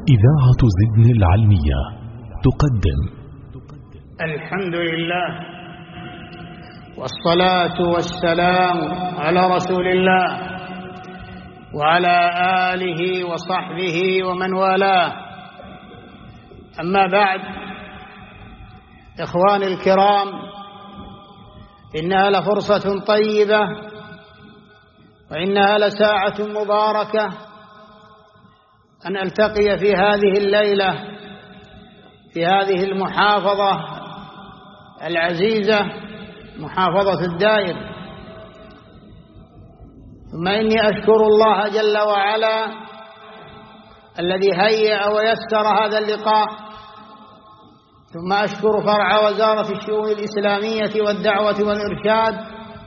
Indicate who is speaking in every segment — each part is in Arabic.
Speaker 1: إذاعة زدن العلمية تقدم
Speaker 2: الحمد لله والصلاة والسلام على رسول الله وعلى آله وصحبه ومن والاه. أما بعد، إخواني الكرام، إنها لفرصة طيبة وإنها لساعة مباركة أن ألتقي في هذه الليلة في هذه المحافظة العزيزة، محافظة الدائر. ثم إني أشكر الله جل وعلا الذي هيأ ويسر هذا اللقاء، ثم أشكر فرع وزارة الشؤون الإسلامية والدعوة والإرشاد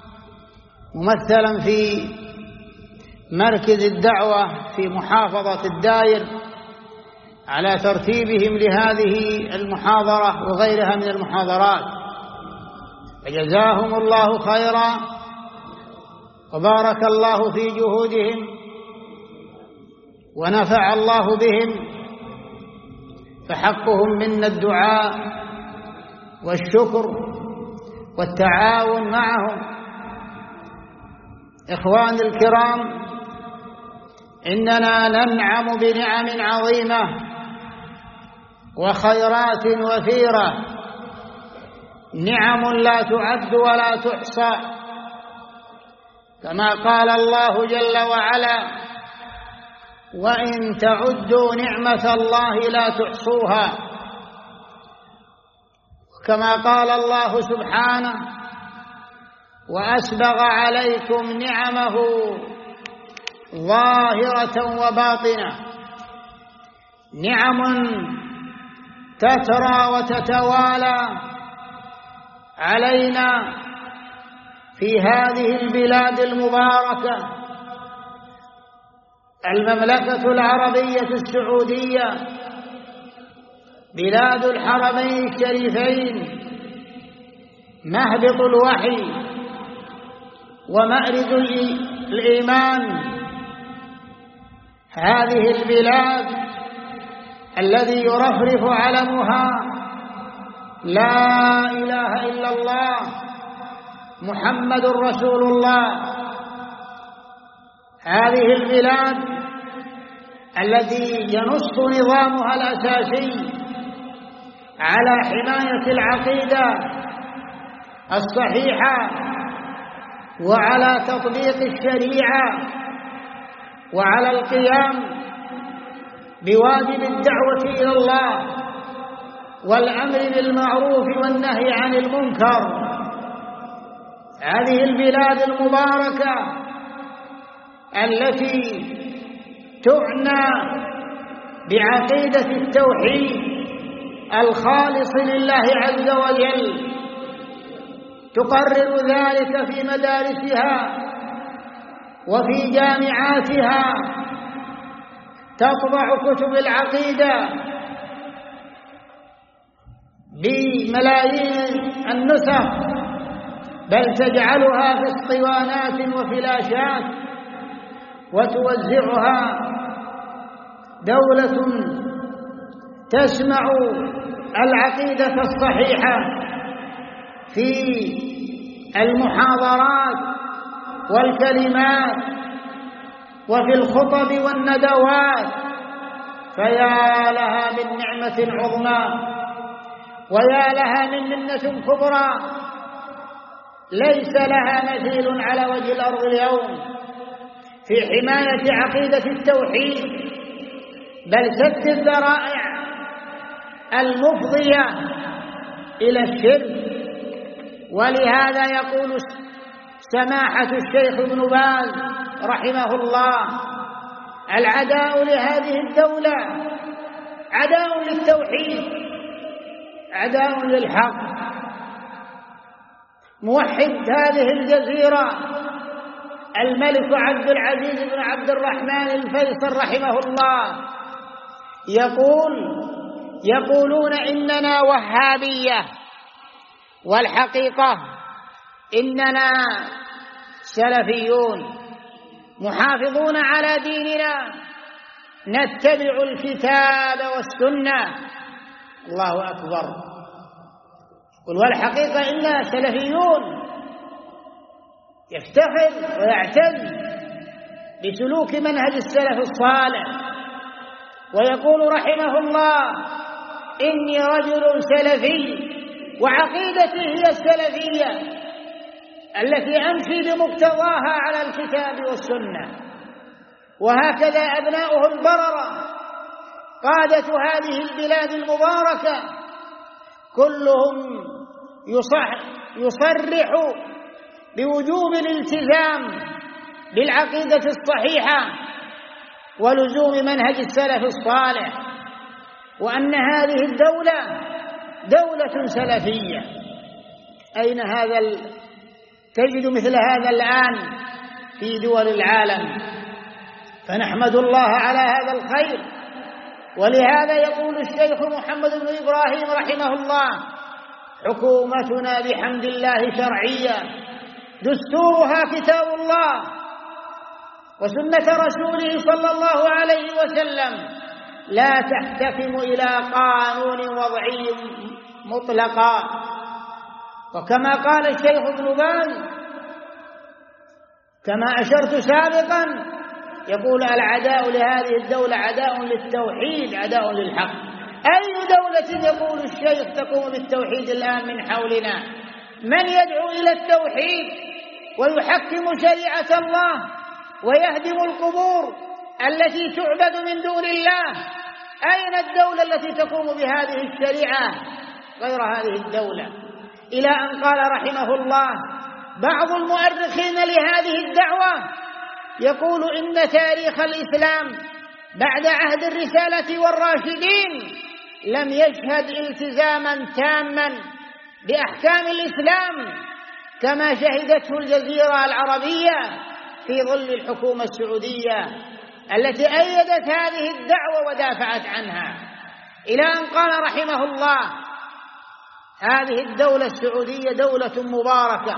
Speaker 2: ممثلا في مركز الدعوة في محافظة الدائر على ترتيبهم لهذه المحاضرة وغيرها من المحاضرات، فجزاهم الله خيرا وبارك الله في جهودهم ونفع الله بهم، فحقهم منا الدعاء والشكر والتعاون معهم. إخواني الكرام، إننا ننعم بنعم عظيمة وخيرات وفيرة، نعم لا تعد ولا تحصى، كما قال الله جل وعلا: وإن تعدوا نعمة الله لا تحصوها. كما قال الله سبحانه: وأسبغ عليكم نعمه ظاهرة وباطنة، نعم تترى وتتوالى علينا في هذه البلاد المباركة، المملكة العربية السعودية، بلاد الحرمين الشريفين، مهبط الوحي ومأرز الإيمان. هذه البلاد الذي يرفرف علمها لا إله إلا الله محمد رسول الله، هذه البلاد التي ينص نظامها الأساسي على حماية العقيدة الصحيحة وعلى تطبيق الشريعة وعلى القيام بواجب الدعوة إلى الله والأمر بالمعروف والنهي عن المنكر. هذه البلاد المباركة التي تعنى بعقيدة التوحيد الخالص لله عز وجل، تقرر ذلك في مدارسها وفي جامعاتها، تطبع كتب العقيدة بملايين النسخ، بل تجعلها في اسطوانات وفلاشات وتوزعها. دولة تسمع العقيدة الصحيحة في المحاضرات والكلمات وفي الخطب والندوات، فيا لها من نعمة عظمى ويا لها من منة كبرى ليس لها مثيل على وجه الأرض اليوم في حماية عقيدة التوحيد، بل سد الذرائع المفضية إلى الشرك. ولهذا يقول سماحة الشيخ ابن باز رحمه الله: العداء لهذه الدولة عداء للتوحيد، عداء للحق. موحد هذه الجزيرة الملك عبد العزيز بن عبد الرحمن الفيصل رحمه الله يقولون إننا وهابية، والحقيقة إننا سلفيون محافظون على ديننا نتبع الكتاب والسنة. الله أكبر. والحقيقة إننا سلفيون يفتخر ويعتز بسلوك منهج السلف الصالح، ويقول رحمه الله: إني رجل سلفي وعقيدتي هي السلفية التي أمشي بمقتضاها على الكتاب والسنة. وهكذا أبناؤه البررة قادة هذه البلاد المباركة كلهم يصرح بوجوب الالتزام بالعقيدة الصحيحة ولزوم منهج السلف الصالح، وأن هذه الدولة دولة سلفية. أين تجد مثل هذا الآن في دول العالم؟ فنحمد الله على هذا الخير. ولهذا يقول الشيخ محمد بن إبراهيم رحمه الله: حكومتنا بحمد الله شرعية، دستورها كتاب الله وسنة رسوله صلى الله عليه وسلم، لا تحتكم إلى قانون وضعي مطلقا. وكما قال الشيخ ابن باز كما أشرت سابقا، يقول: العداء لهذه الدولة عداء للتوحيد، عداء للحق. أي دولة يقول الشيخ تقوم بالتوحيد الآن من حولنا؟ من يدعو إلى التوحيد ويحكم شريعة الله ويهدم القبور التي تعبد من دون الله؟ أين الدولة التي تقوم بهذه الشريعة غير هذه الدولة؟ إلى أن قال رحمه الله بعض المؤرخين لهذه الدعوة، يقول: إن تاريخ الإسلام بعد عهد الرسالة والراشدين لم يشهد التزاما تاما بأحكام الإسلام كما شهدته الجزيرة العربية في ظل الحكومة السعودية التي أيدت هذه الدعوة ودافعت عنها. إلى أن قال رحمه الله: هذه الدولة السعودية دولة مباركة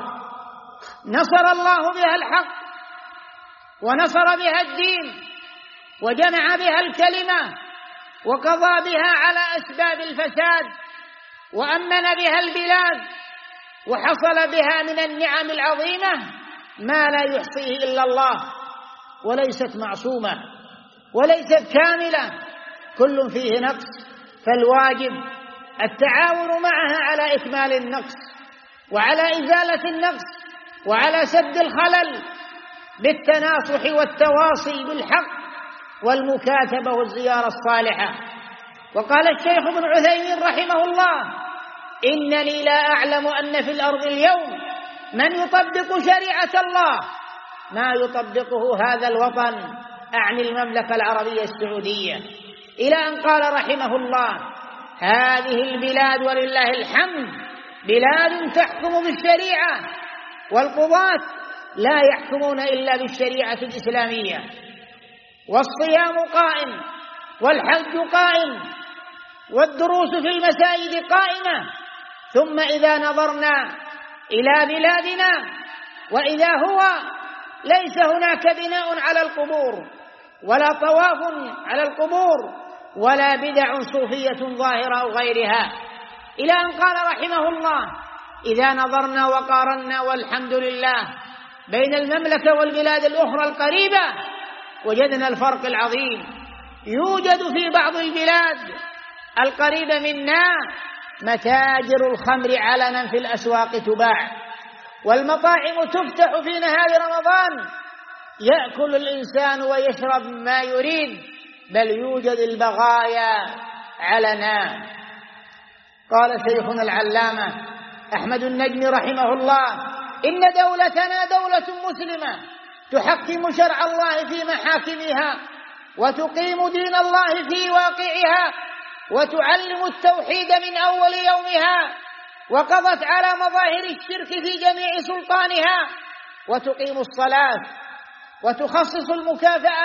Speaker 2: نصر الله بها الحق ونصر بها الدين وجمع بها الكلمة وقضى بها على أسباب الفساد وأمن بها البلاد، وحصل بها من النعم العظيمة ما لا يحصيه إلا الله، وليست معصومة وليست كاملة، كل فيه نقص، فالواجب التعاون معها على إكمال النقص وعلى إزالة النقص وعلى سد الخلل بالتناصح والتواصي بالحق والمكاتبة والزيارة الصالحة. وقال الشيخ ابن عثيمين رحمه الله: إنني لا أعلم أن في الأرض اليوم من يطبق شريعة الله ما يطبقه هذا الوطن، أعني المملكة العربية السعودية. إلى أن قال رحمه الله: هذه البلاد ولله الحمد بلاد تحكم بالشريعة، والقضاة لا يحكمون إلا بالشريعة الإسلامية، والصيام قائم والحج قائم والدروس في المساجد قائمة. ثم إذا نظرنا إلى بلادنا وإذا هو ليس هناك بناء على القبور ولا طواف على القبور ولا بدع صوفية ظاهرة أو غيرها. إلى أن قال رحمه الله: إذا نظرنا وقارنا والحمد لله بين المملكة والبلاد الأخرى القريبة وجدنا الفرق العظيم. يوجد في بعض البلاد القريبة منا متاجر الخمر علنا في الأسواق تباع، والمطاعم تفتح في نهار رمضان، يأكل الإنسان ويشرب ما يريد، بل يوجد البغايا علنا. قال شيخنا العلامة أحمد النجمي رحمه الله: إن دولتنا دولة مسلمة تحكم شرع الله في محاكمها وتقيم دين الله في واقعها وتعلم التوحيد من أول يومها، وقضت على مظاهر الشرك في جميع سلطانها، وتقيم الصلاة وتخصص المكافأة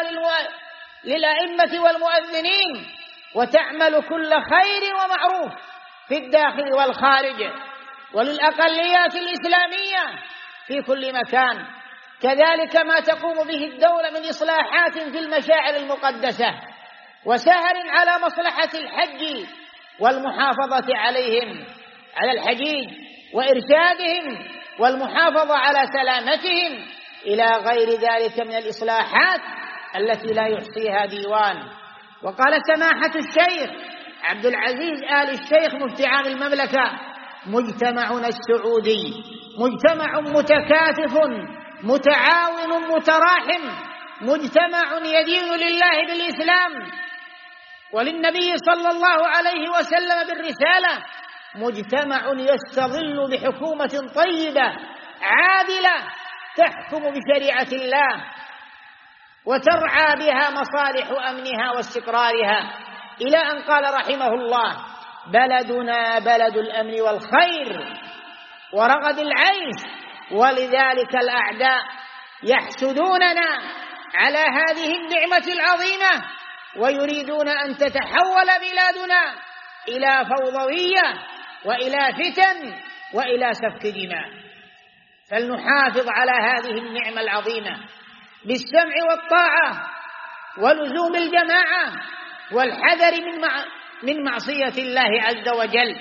Speaker 2: للأئمة والمؤذنين، وتعمل كل خير ومعروف في الداخل والخارج وللأقليات الإسلامية في كل مكان. كذلك ما تقوم به الدولة من إصلاحات في المشاعر المقدسة وسهر على مصلحة الحج والمحافظة عليهم على الحجيج وإرشادهم والمحافظة على سلامتهم إلى غير ذلك من الإصلاحات التي لا يحصيها ديوان. وقال سماحة الشيخ عبد العزيز آل الشيخ مفتي عام المملكة: مجتمعنا السعودي مجتمع متكاتف متعاون متراحم، مجتمع يدين لله بالإسلام وللنبي صلى الله عليه وسلم بالرسالة، مجتمع يستظل بحكومة طيبة عادلة تحكم بشريعة الله وترعى بها مصالح أمنها واستقرارها، إلى أن قال رحمه الله: بلدنا بلد الأمن والخير ورغد العيش، ولذلك الأعداء يحسدوننا على هذه النعمة العظيمة ويريدون أن تتحول بلادنا إلى فوضوية وإلى فتن وإلى سفك دماء. فلنحافظ على هذه النعمة العظيمة بالسمع والطاعة ولزوم الجماعة والحذر من معصية الله عز وجل.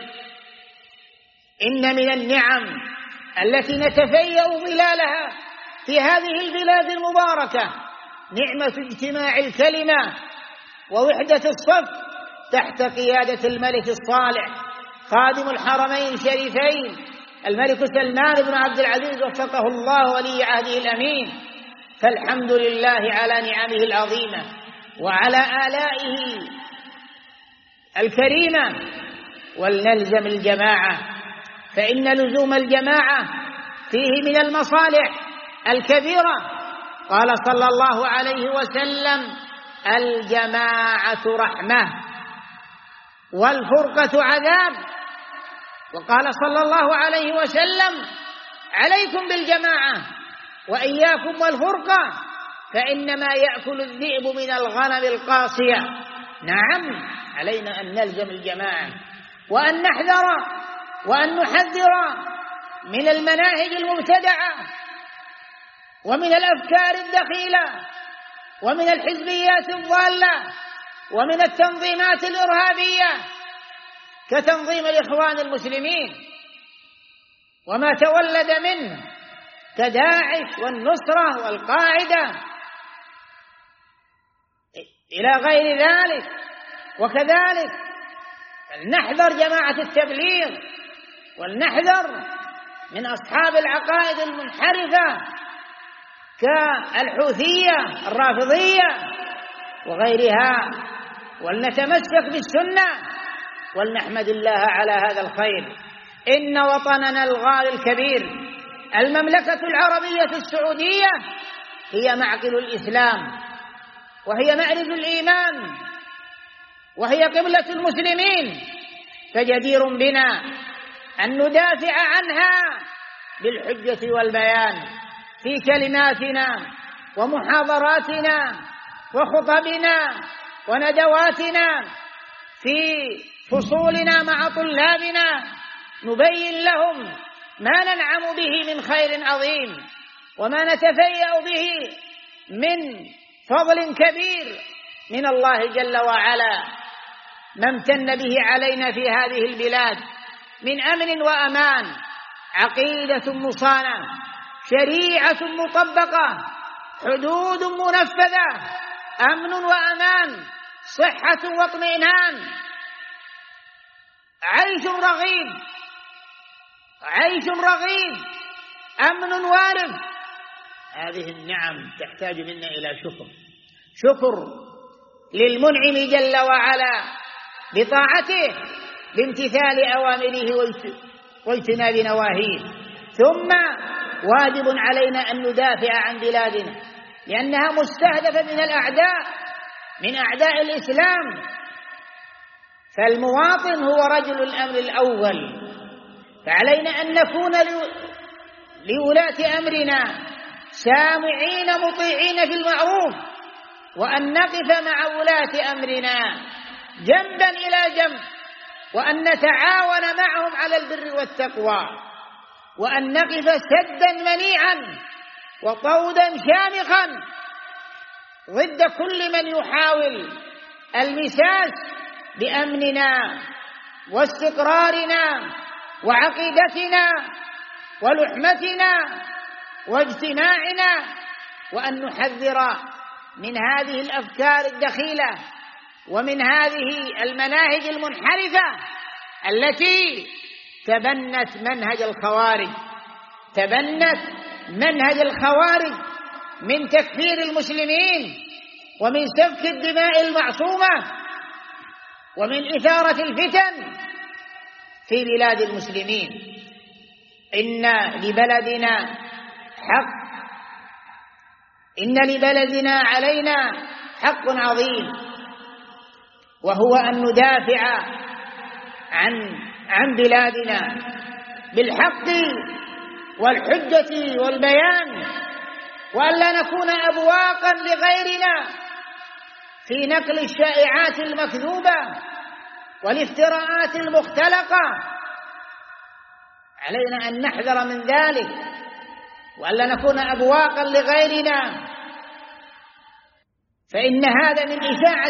Speaker 2: إن من النعم التي نتفيأ ظلالها في هذه البلاد المباركة نعمة اجتماع الكلمة ووحدة الصف تحت قيادة الملك الصالح خادم الحرمين الشريفين الملك سلمان بن عبد العزيز وفقه الله ولي عهده الأمين. فالحمد لله على نعمه العظيمة وعلى آلائه الكريمة، ولنلزم الجماعة، فإن لزوم الجماعة فيه من المصالح الكبيرة. قال صلى الله عليه وسلم: الجماعة رحمة والفرقة عذاب. وقال صلى الله عليه وسلم: عليكم بالجماعة وإياكم والفرقة فإنما يأكل الذئب من الغنم القاصية. نعم، علينا أن نلزم الجماعة وأن نحذر وأن نحذر من المناهج المبتدعة ومن الأفكار الدخيلة ومن الحزبيات الضالة ومن التنظيمات الإرهابية كتنظيم الإخوان المسلمين وما تولد منه كداعش والنصرة والقاعدة إلى غير ذلك. وكذلك فلنحذر جماعة التبليغ ولنحذر من أصحاب العقائد المنحرفة كالحوثية الرافضية وغيرها، ولنتمسك بالسنة ولنحمد الله على هذا الخير. إن وطننا الغالي الكبير المملكة العربية السعودية هي معقل الإسلام وهي مأرز الإيمان وهي قبلة المسلمين، فجدير بنا أن ندافع عنها بالحجة والبيان في كلماتنا ومحاضراتنا وخطبنا وندواتنا، في فصولنا مع طلابنا نبين لهم ما ننعم به من خير عظيم وما نتفيأ به من فضل كبير من الله جل وعلا، ما امتن به علينا في هذه البلاد من أمن وأمان، عقيدة مصانة، شريعة مطبقة، حدود منفذة، أمن وأمان، صحة واطمئنان، عيش رغيد، أمن وارد. هذه النعم تحتاج منا إلى شكر للمنعم جل وعلا بطاعته بامتثال أوامره واجتناب نواهيه. ثم واجب علينا أن ندافع عن بلادنا لأنها مستهدفة من الأعداء، من أعداء الإسلام، فالمواطن هو رجل الأمر الأول، فعلينا أن نكون لولاة أمرنا سامعين مطيعين في المعروف، وأن نقف مع ولاة أمرنا جنبا إلى جنب، وأن نتعاون معهم على البر والتقوى، وأن نقف سدا منيعا وطودا شامخا ضد كل من يحاول المساس بأمننا واستقرارنا وعقيدتنا ولحمتنا واجتماعنا، وأن نحذر من هذه الأفكار الدخيلة ومن هذه المناهج المنحرفة التي تبنت منهج الخوارج من تكفير المسلمين ومن سفك الدماء المعصومة ومن إثارة الفتن في بلاد المسلمين. إن لبلدنا علينا حق عظيم، وهو أن ندافع عن بلادنا بالحق والحجة والبيان، وألا نكون أبواقا لغيرنا في نقل الشائعات المكذوبة والافتراءات المختلقة. علينا أن نحذر من ذلك، وألا نكون أبواقا لغيرنا، فإن هذا من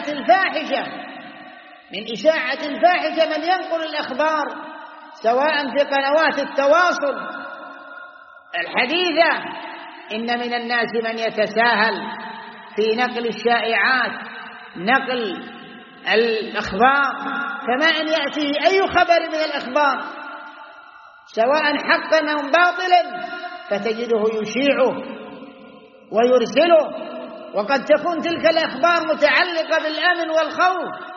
Speaker 2: إشاعة الفاحشة من ينقل الأخبار سواء في قنوات التواصل الحديثة. إن من الناس من يتساهل في نقل الشائعات، نقل الأخبار، كما أن يأتيه أي خبر من الأخبار سواء حقا أو باطلا فتجده يشيعه ويرسله، وقد تكون تلك الأخبار متعلقة بالأمن والخوف،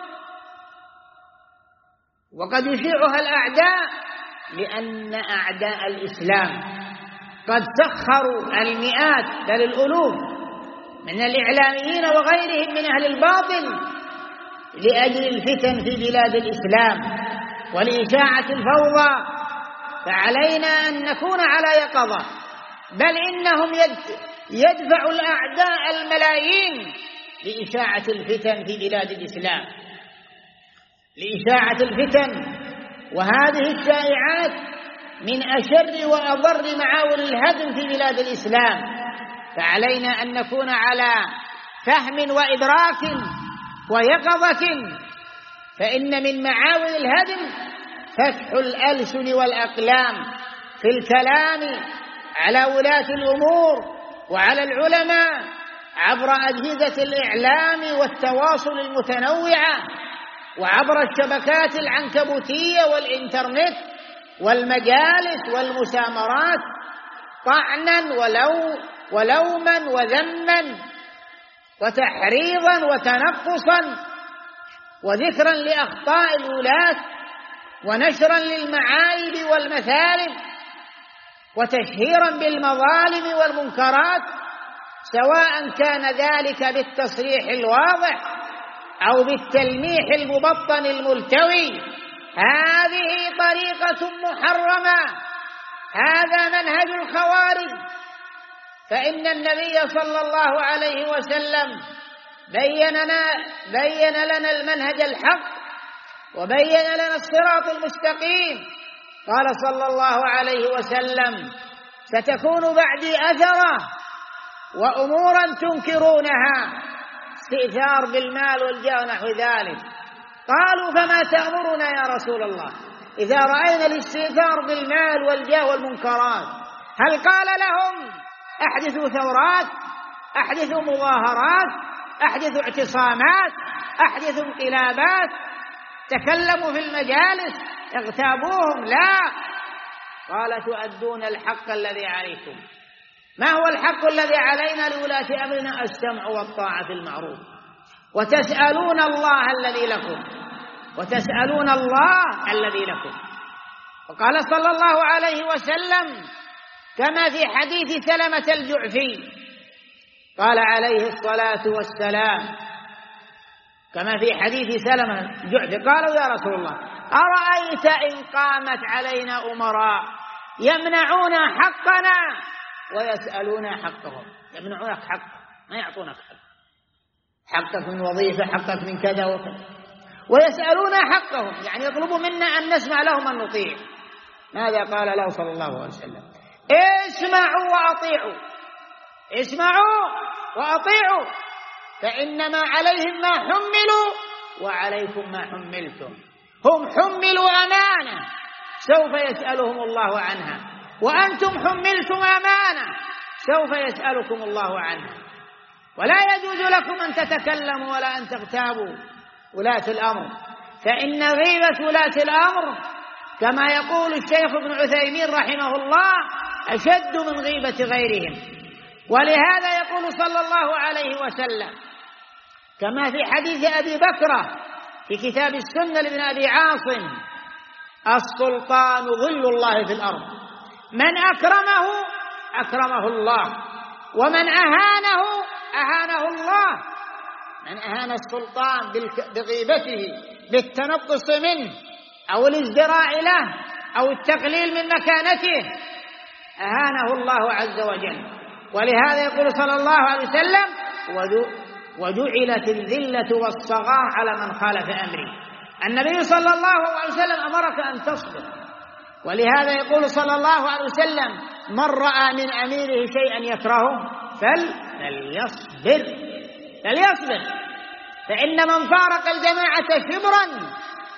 Speaker 2: وقد يشيعها الأعداء، لأن أعداء الإسلام قد سخروا المئات بل الألوف من الإعلاميين وغيرهم من أهل الباطل لأجل الفتن في بلاد الإسلام ولإشاعة الفوضى. فعلينا أن نكون على يقظة، بل إنهم يدفع الأعداء الملايين لإشاعة الفتن في بلاد الإسلام، لإشاعة الفتن. وهذه الشائعات من أشر وأضر معاول الهدم في بلاد الإسلام، فعلينا أن نكون على فهم وإدراك ويقظة، فإن من معاول الهدم فتح الألسن والأقلام في الكلام على ولاة الأمور وعلى العلماء عبر أجهزة الإعلام والتواصل المتنوعة وعبر الشبكات العنكبوتية والإنترنت والمجالس والمسامرات، طعنا ولوما وذما وتحريضا وتنقصا وذكرا لأخطاء الولاة ونشرا للمعايب والمثالب وتشهيرا بالمظالم والمنكرات، سواء كان ذلك بالتصريح الواضح أو بالتلميح المبطن الملتوي. هذه طريقة محرمة، هذا منهج الخوارج. فإن النبي صلى الله عليه وسلم بين لنا المنهج الحق وبين لنا الصراط المستقيم. قال صلى الله عليه وسلم: ستكون بعدي أثرة وأمورا تنكرونها، استئثار بالمال والجاه ونحو ذلك. قالوا: فما تأمرنا يا رسول الله إذا رأينا الاستئثار بالمال والجاه والمنكرات؟ هل قال لهم: أحدثوا ثورات، أحدثوا مظاهرات، أحدثوا اعتصامات، أحدثوا انقلابات، تكلموا في المجالس، اغتابوهم؟ لا، قال: تؤدون الحق الذي عليكم. ما هو الحق الذي علينا لولاة أمرنا؟ السمع والطاعة في المعروف، وتسألون الله الذي لكم، وتسألون الله الذي لكم. وقال صلى الله عليه وسلم كما في حديث سلمة الجعفي، قال عليه الصلاة والسلام كما في حديث سلمة الجعفي: قالوا يا رسول الله أرأيت إن قامت علينا أمراء يمنعون حقنا ويسألون حقهم؟ يمنعونك حقك، ما يعطونك حقك من وظيفة، حقك من كذا وكذا، ويسألون حقهم، يعني يطلبوا منا أن نسمع لهم أن نطيع. ماذا قال له صلى الله عليه وسلم؟ اسمعوا وأطيعوا، اسمعوا وأطيعوا، فإنما عليهم ما حملوا وعليكم ما حملتم. هم حملوا أمانة سوف يسألهم الله عنها، وأنتم حملتم أمانة سوف يسألكم الله عنها. ولا يجوز لكم أن تتكلموا ولا أن تغتابوا ولاة الأمر، فإن غيبة ولاة الأمر كما يقول الشيخ ابن عثيمين رحمه الله أشد من غيبة غيرهم. ولهذا يقول صلى الله عليه وسلم كما في حديث أبي بكر في كتاب السنة لابن أبي عاصم: السلطان ظل الله في الأرض، من أكرمه أكرمه الله، ومن أهانه أهانه الله. من أهان السلطان بغيبته بالتنقص منه أو الازدراء له أو التقليل من مكانته أهانه الله عز وجل. ولهذا يقول صلى الله عليه وسلم: وجعلت الذلة والصغار على من خالف أمري. النبي صلى الله عليه وسلم أمرك أن تصبر، ولهذا يقول صلى الله عليه وسلم: من رأى من أميره شيئا يكرهه فليصبر. فإن من فارق الجماعة شبرا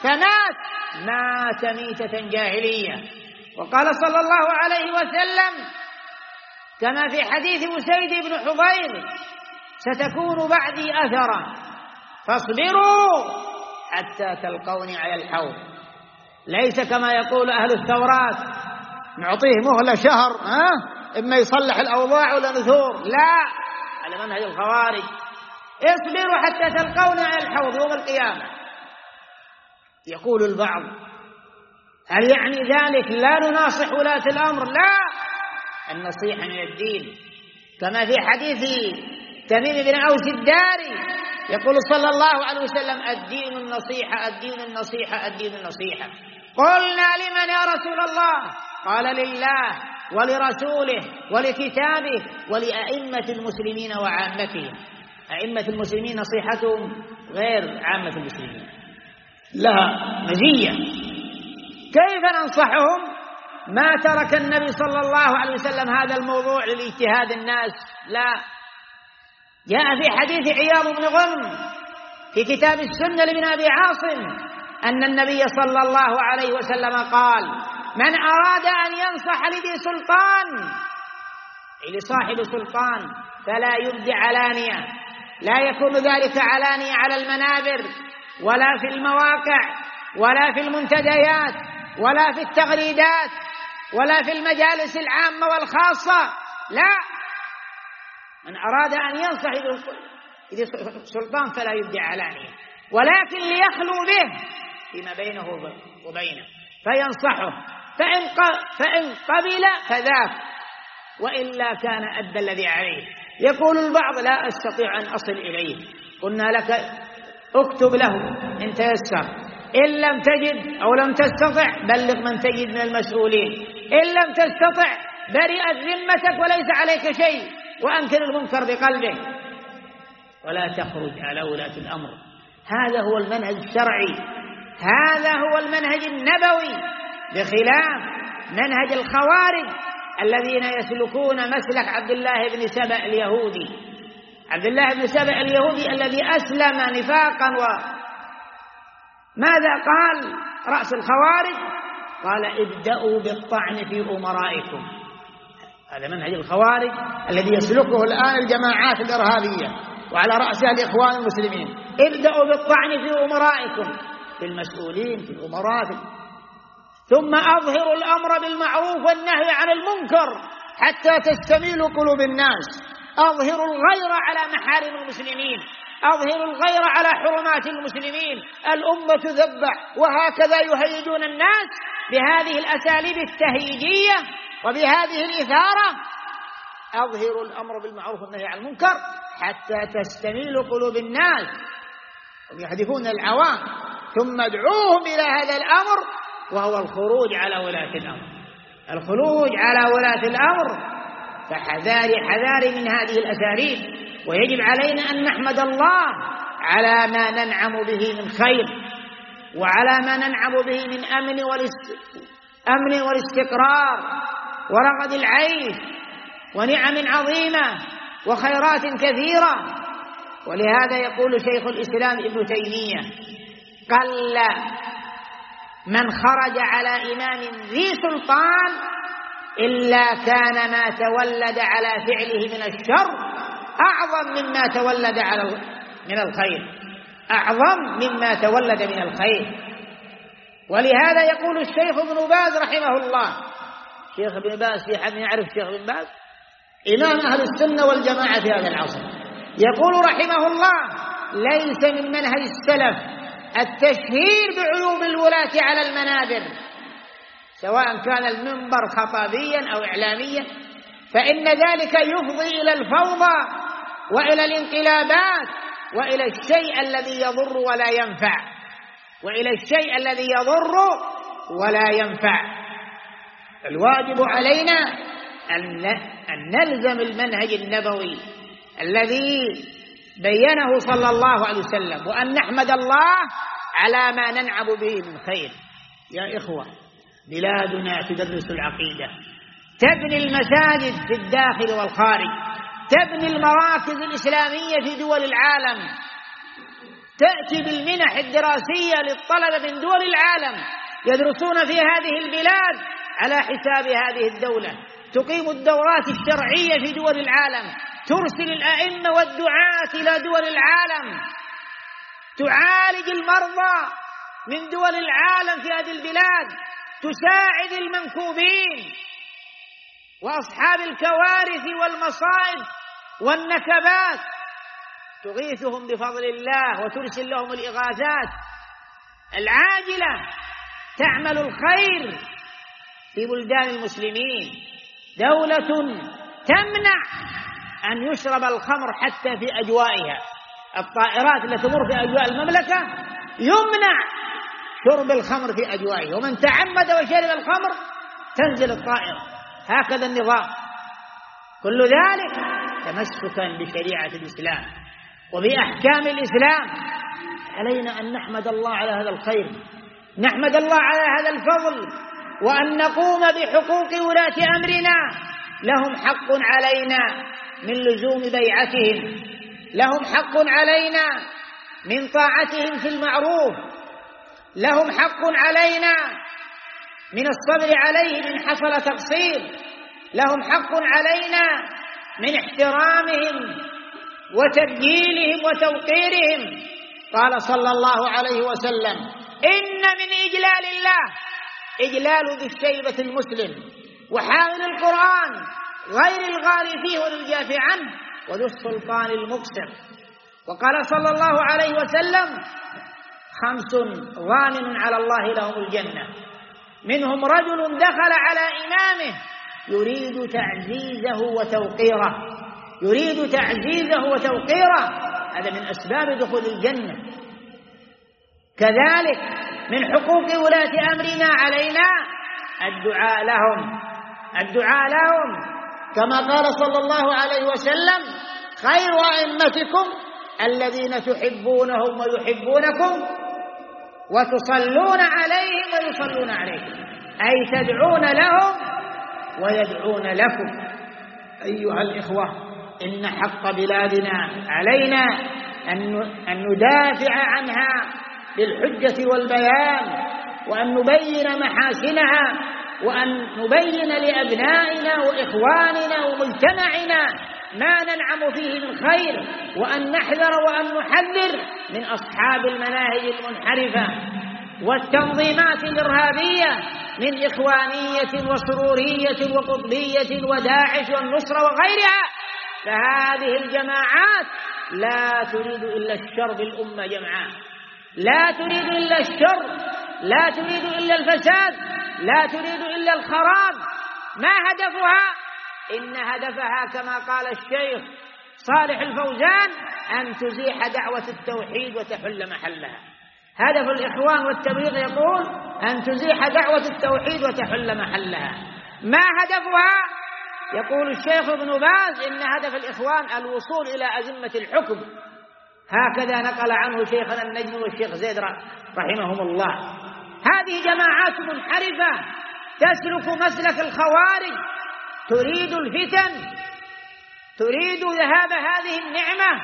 Speaker 2: مات ميتة جاهلية. وقال صلى الله عليه وسلم كما في حديث أسيد بن حضير: ستكون بعدي أثرا فاصبروا حتى تلقوني على الحوض. ليس كما يقول أهل الثورات نعطيه مهلة شهر إما يصلح الأوضاع ولا نثور، لا، على منهج الخوارج: اصبروا حتى تلقوني على الحوض يوم القيامة. يقول البعض: هل يعني ذلك لا نناصح ولاة الأمر؟ لا، النصيحة من الدين. كما في حديث تميم بن أوس الداري يقول صلى الله عليه وسلم: الدين النصيحة، الدين النصيحة، الدين النصيحة. قلنا: لمن يا رسول الله؟ قال: لله ولرسوله ولكتابه ولأئمة المسلمين وعامتهم. أئمة المسلمين نصيحتهم غير عامة المسلمين، لها مزية. كيف ننصحهم؟ ما ترك النبي صلى الله عليه وسلم هذا الموضوع للاجتهاد الناس، لا. جاء في حديث عياض بن غنم في كتاب السنة لابن أبي عاصم أن النبي صلى الله عليه وسلم قال: من أراد أن ينصح لذي سلطان، لصاحب سلطان، فلا يبدي علانية. لا يكون ذلك علانية على المنابر ولا في المواقع ولا في المنتديات ولا في التغريدات ولا في المجالس العامة والخاصة، لا. من أراد أن ينصح إذا سلطان فلا يبدي علانية، ولكن ليخلو به فيما بينه وبينه فينصحه، فإن قبل فذاك، وإلا كان أدى الذي عليه. يقول البعض: لا أستطيع أن أصل إليه. قلنا لك: اكتب له إن تيسر، إن لم تجد أو لم تستطع بلغ من تجد من المسؤولين، إن لم تستطع برئت ذمتك وليس عليك شيء، وأنكر المنكر بقلبك ولا تخرج على ولاة الأمر. هذا هو المنهج الشرعي، هذا هو المنهج النبوي، بخلاف منهج الخوارج الذين يسلكون مسلك عبد الله بن سبأ اليهودي. عبد الله بن سبأ اليهودي الذي أسلم نفاقا، وماذا قال رأس الخوارج؟ قال: ابدأوا بالطعن في أمرائكم. هذا منهج الخوارج الذي يسلكه الآن الجماعات الإرهابية وعلى رأسها الإخوان المسلمين. ابدأوا بالطعن في أمرائكم، في المسؤولين، في الأمراء، ثم أظهروا الأمر بالمعروف والنهي عن المنكر حتى تستميل قلوب الناس. أظهروا الغير على محارم المسلمين، أظهروا الغير على حرمات المسلمين. الأمة تذبح، وهكذا يهيجون الناس بهذه الأساليب التهييجية وبهذه الإثارة. أظهروا الأمر بالمعروف والنهي عن المنكر حتى تستميل قلوب الناس، هم يحدثون العوام، ثم ادعوهم إلى هذا الأمر، وهو الخروج على ولاة الأمر. الخروج على ولاة الأمر، فحذاري من هذه الأساليب. ويجب علينا أن نحمد الله على ما ننعم به من خير، وعلى ما ننعم به من أمن والاستقرار ورغد العيش ونعم عظيمة وخيرات كثيرة. ولهذا يقول شيخ الإسلام ابن تيمية: قل من خرج على إمام ذي سلطان إلا كان ما تولد على فعله من الشر أعظم مما تولد من الخير، أعظم مما تولد من الخير. ولهذا يقول الشيخ ابن باز رحمه الله، شيخ ابن باز، في حد يعرف شيخ ابن باز؟ إمام أهل السنة والجماعة في هذا العصر. يقول رحمه الله: ليس من منهج السلف التشهير بعيوب الولاة على المنابر، سواء كان المنبر خطابيا أو إعلاميا، فإن ذلك يفضي إلى الفوضى وإلى الانقلابات وإلى الشيء الذي يضر ولا ينفع، وإلى الشيء الذي يضر ولا ينفع. الواجب علينا أن نلزم المنهج النبوي الذي بينه صلى الله عليه وسلم، وأن نحمد الله على ما ننعم به من خير. يا إخوة، بلادنا تدرس العقيدة، تبني المساجد في الداخل والخارج، تبني المراكز الإسلامية في دول العالم، تأتي بالمنح الدراسية للطلبة من دول العالم يدرسون في هذه البلاد على حساب هذه الدولة، تقيم الدورات الشرعية في دول العالم، ترسل الأئمة والدعاة إلى دول العالم، تعالج المرضى من دول العالم في هذه البلاد، تساعد المنكوبين وأصحاب الكوارث والمصائب والنكبات، تغيثهم بفضل الله وترسل لهم الإغاثات العاجلة، تعمل الخير في بلدان المسلمين. دولة تمنع أن يشرب الخمر حتى في أجوائها، الطائرات التي تمر في أجواء المملكة يمنع شرب الخمر في أجوائها، ومن تعمد وشرب الخمر تنزل الطائرة. هكذا النظام. كل ذلك تمسكا بشريعة الإسلام وبأحكام الإسلام. علينا أن نحمد الله على هذا الخير، نحمد الله على هذا الفضل، وأن نقوم بحقوق ولاة أمرنا. لهم حق علينا من لزوم بيعتهم، لهم حق علينا من طاعتهم في المعروف، لهم حق علينا من الصبر عليه إن حصل تقصير، لهم حق علينا من احترامهم وتبجيلهم وتوقيرهم. قال صلى الله عليه وسلم: إن من إجلال الله إجلال ذي الشيبة المسلم وحامل القرآن غير الغالي فيه والجاف عنه وذو السلطان المقصر. وقال صلى الله عليه وسلم: 5 ضامن على الله لهم الجنة، منهم رجل دخل على إمامه يريد تعزيزه وتوقيره، يريد تعزيزه وتوقيره، هذا من أسباب دخول الجنة. كذلك من حقوق ولاة أمرنا علينا الدعاء لهم، الدعاء لهم، كما قال صلى الله عليه وسلم: خير أئمتكم الذين تحبونهم ويحبونكم وتصلون عليهم ويصلون عليكم، أي تدعون لهم ويدعون لكم. أيها الإخوة، إن حق بلادنا علينا أن ندافع عنها بالحجة والبيان، وأن نبين محاسنها، وأن نبين لأبنائنا وإخواننا ومجتمعنا ما ننعم فيه من خير، وأن نحذر وأن نحذر من أصحاب المناهج المنحرفة والتنظيمات الإرهابية من إخوانية وسرورية وقطبية وداعش والنصرة وغيرها. فهذه الجماعات لا تريد إلا الشر بالأمة جمعاء، لا تريد إلا الشر، لا تريد إلا الفساد، لا تريد إلا الخراب. ما هدفها؟ إن هدفها كما قال الشيخ صالح الفوزان: أن تزيح دعوة التوحيد وتحل محلها. هدف الإخوان والتبليغ يقول أن تزيح دعوة التوحيد وتحل محلها. ما هدفها؟ يقول الشيخ ابن باز: إن هدف الإخوان الوصول إلى أزمة الحكم. هكذا نقل عنه شيخنا النجم والشيخ زيد رحمهم الله. هذه جماعات منحرفة تسلك مسلك الخوارج، تريد الفتن، تريد ذهاب هذه النعمة،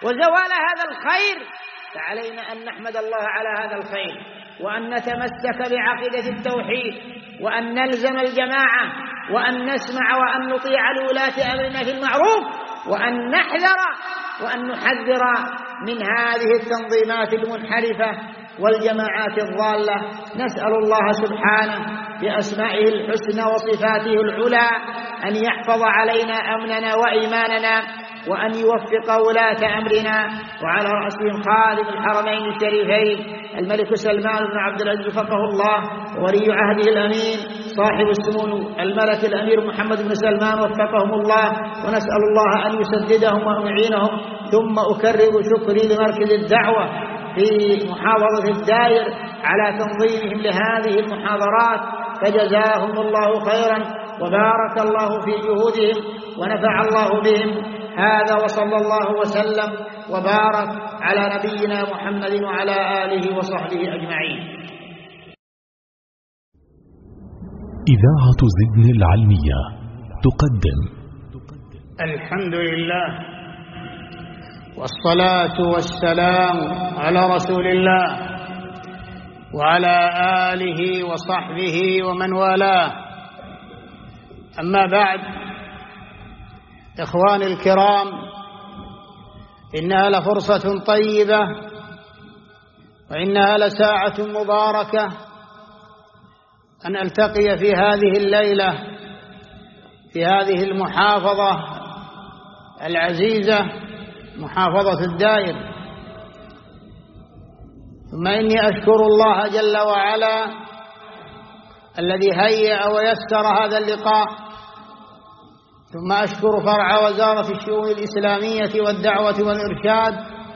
Speaker 2: وزوال هذا الخير، فعلينا أن نحمد الله على هذا الخير، وأن نتمسك بعقيدة التوحيد، وأن نلزم الجماعة، وأن نسمع وأن نطيع لولاة أمرنا في المعروف، وأن نحذر وأن نحذر من هذه التنظيمات المنحرفة والجماعات الضالة. نسأل الله سبحانه بأسمائه الحسنى وصفاته العلى أن يحفظ علينا أمننا وإيماننا، وأن يوفق ولاة أمرنا، وعلى رأسهم خادم الحرمين الشريفين الملك سلمان بن عبد العزيز وفقه الله، ولي عهده الأمين صاحب السمو الملك الأمير محمد بن سلمان وفقهم الله، ونسأل الله أن يسددهم ويعينهم. ثم أكرر شكري لمركز الدعوة في محافظة الداير على تنظيمهم لهذه المحاضرات، فجزاهم الله خيرا وبارك الله في جهودهم ونفع الله بهم. هذا وصلى الله وسلم وبارك على نبينا محمد وعلى آله وصحبه أجمعين.
Speaker 1: إذاعة زدن العلمية تقدم
Speaker 2: الحمد لله والصلاة والسلام على رسول الله وعلى آله وصحبه ومن والاه. أما بعد، إخواني الكرام، إنها لفرصة طيبة وإنها لساعة مباركة أن ألتقي في هذه الليلة في هذه المحافظة العزيزة، محافظة الداير. ثم إني أشكر الله جل وعلا الذي هيأ ويسر هذا اللقاء، ثم أشكر فرع وزارة الشؤون الإسلامية والدعوة والإرشاد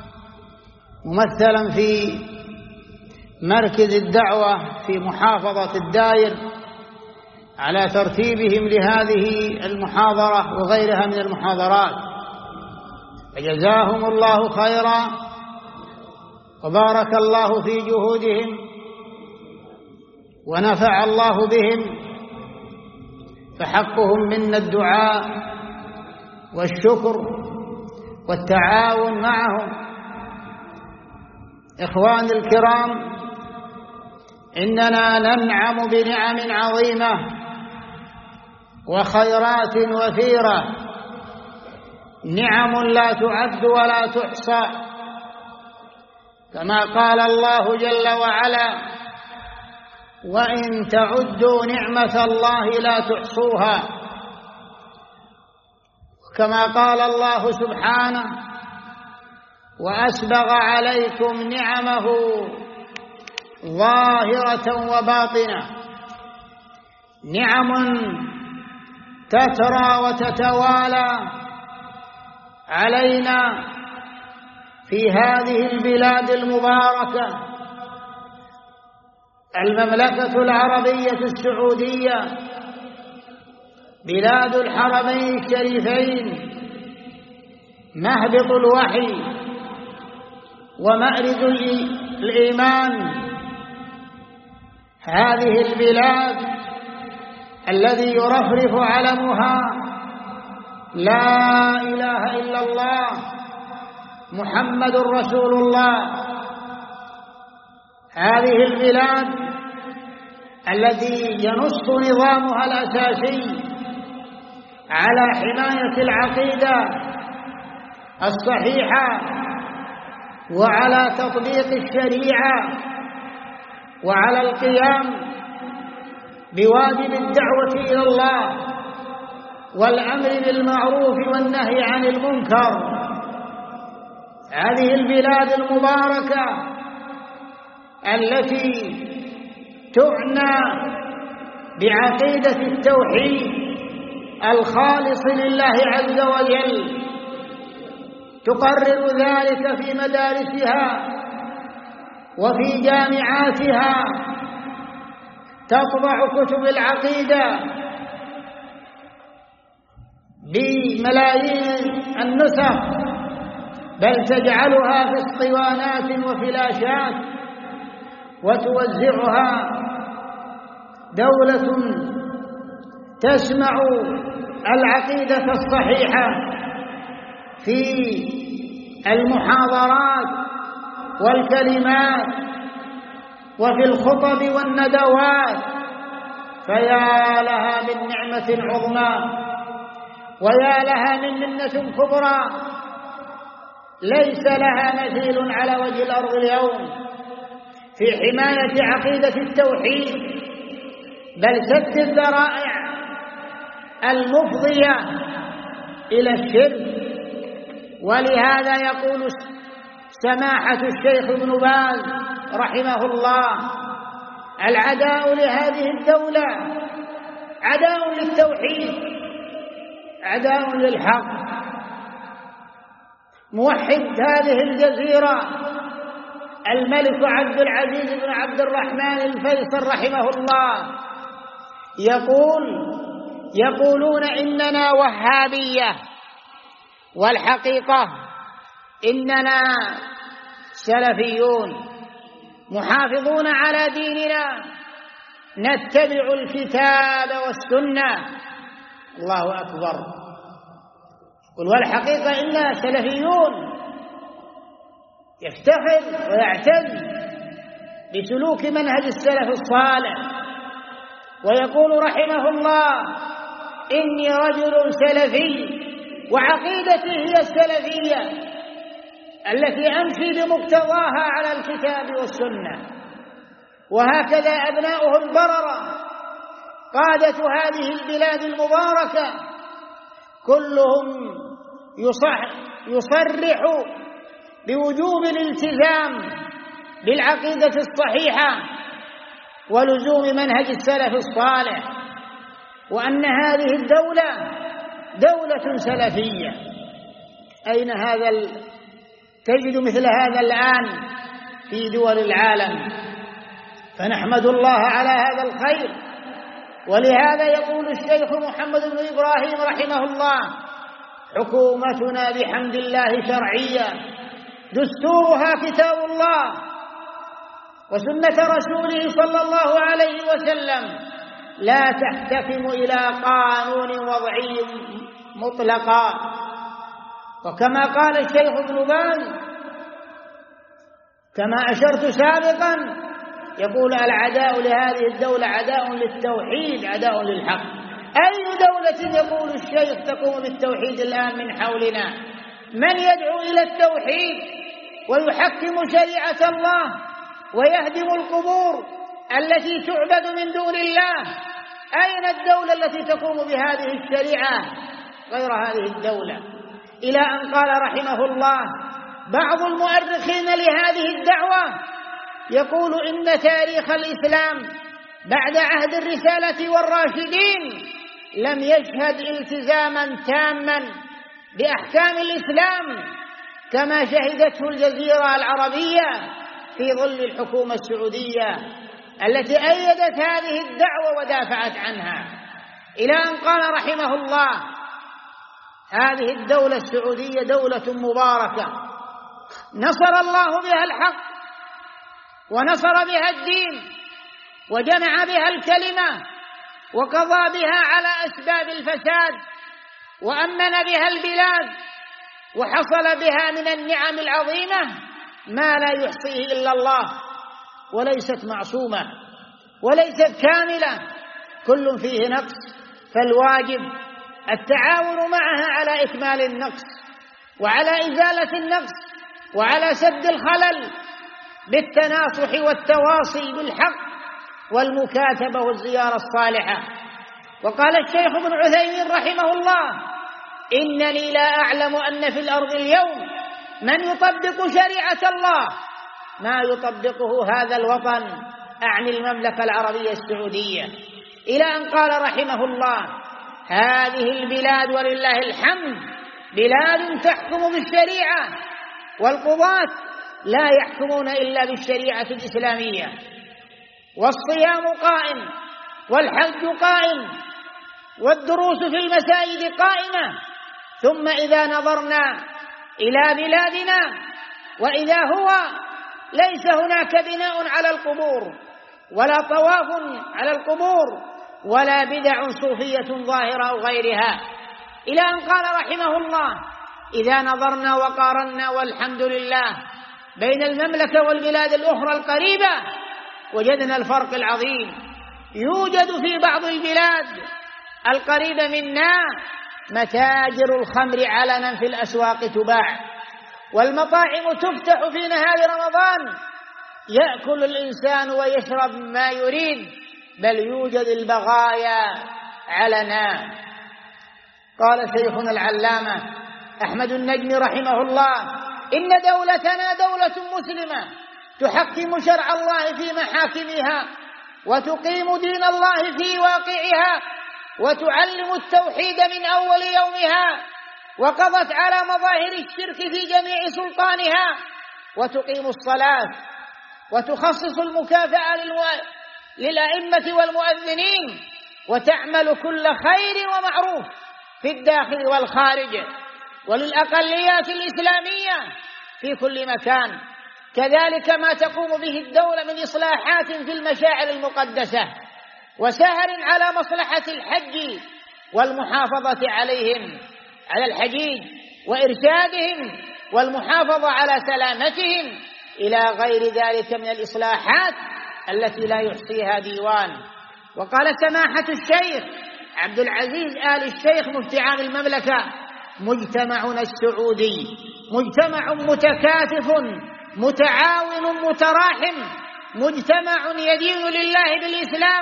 Speaker 2: ممثلا في مركز الدعوة في محافظة الداير على ترتيبهم لهذه المحاضرة وغيرها من المحاضرات، فجزاهم الله خيرا وبارك الله في جهودهم ونفع الله بهم، فحقهم منا الدعاء والشكر والتعاون معهم. إخواني الكرام، إننا ننعم بنعم عظيمة وخيرات وفيرة، نعم لا تعد ولا تحصى، كما قال الله جل وعلا: وإن تعدوا نعمة الله لا تحصوها. كما قال الله سبحانه: وأسبغ عليكم نعمه ظاهرة وباطنة، نعم تترى وتتوالى علينا في هذه البلاد المباركة، المملكة العربية السعودية، بلاد الحرمين الشريفين، مهبط الوحي ومأرز الإيمان. هذه البلاد الذي يرفرف علمها لا إله إلا الله محمد رسول الله. هذه البلاد التي ينص نظامها الأساسي على حماية العقيدة الصحيحة وعلى تطبيق الشريعة وعلى القيام بواجب الدعوة إلى الله والأمر بالمعروف والنهي عن المنكر. هذه البلاد المباركة التي تعنى بعقيدة التوحيد الخالص لله عز وجل، تقرر ذلك في مدارسها وفي جامعاتها، تطبع كتب العقيدة بملايين النسخ، بل تجعلها في اسطوانات وفلاشات وتوزعها. دولة تسمع العقيدة الصحيحة في المحاضرات والكلمات وفي الخطب والندوات، فيا لها من نعمة عظمى ويا لها من منة كبرى ليس لها مثيل على وجه الأرض اليوم في حماية عقيدة التوحيد، بل سد الذرائع المفضية إلى الشرك. ولهذا يقول سماحة الشيخ ابن باز رحمه الله: العداء لهذه الدولة عداء للتوحيد، عداء للحق. موحد هذه الجزيرة الملك عبد العزيز بن عبد الرحمن الفيصل رحمه الله يقولون إننا وهابية، والحقيقة إننا سلفيون محافظون على ديننا، نتبع الكتاب والسنة. الله أكبر. والحقيقة إننا سلفيون، يفتخر ويعتز بسلوك منهج السلف الصالح، ويقول رحمه الله: إني رجل سلفي وعقيدتي هي السلفية التي أمشي بمقتضاها على الكتاب والسنة. وهكذا أبناؤه البررة قادة هذه البلاد المباركة كلهم يصرح بوجوب الالتزام بالعقيدة الصحيحة ولزوم منهج السلف الصالح، وأن هذه الدولة دولة سلفية. أين تجد مثل هذا الآن في دول العالم؟ فنحمد الله على هذا الخير. ولهذا يقول الشيخ محمد بن إبراهيم رحمه الله: حكومتنا بحمد الله شرعية، دستورها كتاب الله وسنة رسوله صلى الله عليه وسلم، لا تحتكم إلى قانون وضعي مطلقا. وكما قال الشيخ ابن باز كما أشرت سابقا، يقول: العداء لهذه الدولة عداء للتوحيد، عداء للحق. أي دولة يقول الشيخ تقوم بالتوحيد الآن من حولنا؟ من يدعو إلى التوحيد ويحكم شريعة الله ويهدم القبور التي تعبد من دون الله؟ أين الدولة التي تقوم بهذه الشريعة غير هذه الدولة؟ إلى أن قال رحمه الله بعض المؤرخين لهذه الدعوة يقول: إن تاريخ الإسلام بعد عهد الرسالة والراشدين لم يشهد التزاما تاما بأحكام الإسلام كما شهدته الجزيرة العربية في ظل الحكومة السعودية التي أيدت هذه الدعوة ودافعت عنها. إلى أن قال رحمه الله: هذه الدولة السعودية دولة مباركة نصر الله بها الحق ونصر بها الدين وجمع بها الكلمة وقضى بها على أسباب الفساد وأمن بها البلاد، وحصل بها من النعم العظيمة ما لا يحصيه إلا الله، وليست معصومة وليست كاملة، كل فيه نقص، فالواجب التعاون معها على إكمال النقص وعلى إزالة النقص وعلى سد الخلل بالتناصح والتواصي بالحق والمكاتبة والزيارة الصالحة. وقال الشيخ ابن عثيمين رحمه الله: إنني لا أعلم أن في الأرض اليوم من يطبق شريعة الله ما يطبقه هذا الوطن، أعني المملكة العربية السعودية. إلى أن قال رحمه الله: هذه البلاد ولله الحمد بلاد تحكم بالشريعة، والقضاة لا يحكمون إلا بالشريعة الإسلامية، والصيام قائم والحج قائم والدروس في المساجد قائمة. ثم إذا نظرنا إلى بلادنا وإذا هو ليس هناك بناء على القبور ولا طواف على القبور ولا بدع صوفية ظاهرة أو غيرها. إلى أن قال رحمه الله: إذا نظرنا وقارنا والحمد لله بين المملكة والبلاد الأخرى القريبة وجدنا الفرق العظيم. يوجد في بعض البلاد القريبة منا متاجر الخمر علنا في الأسواق تباع، والمطاعم تفتح في نهار رمضان، يأكل الإنسان ويشرب ما يريد، بل يوجد البغايا علنا. قال شيخنا العلامة أحمد النجم رحمه الله: إن دولتنا دولة مسلمة تحكم شرع الله في محاكمها، وتقيم دين الله في واقعها، وتعلم التوحيد من أول يومها، وقضت على مظاهر الشرك في جميع سلطانها، وتقيم الصلاة، وتخصص المكافأة للأئمة والمؤذنين، وتعمل كل خير ومعروف في الداخل والخارج، وللأقليات الإسلامية في كل مكان. كذلك ما تقوم به الدولة من إصلاحات في المشاعر المقدسة، وسهر على مصلحة الحج والمحافظة عليهم على الحجيج، وإرشادهم والمحافظة على سلامتهم، إلى غير ذلك من الإصلاحات التي لا يحصيها ديوان. وقال سماحة الشيخ عبد العزيز آل الشيخ مفتي عام المملكة: مجتمعنا السعودي مجتمع متكاتف متعاون متراحم، مجتمع يدين لله بالإسلام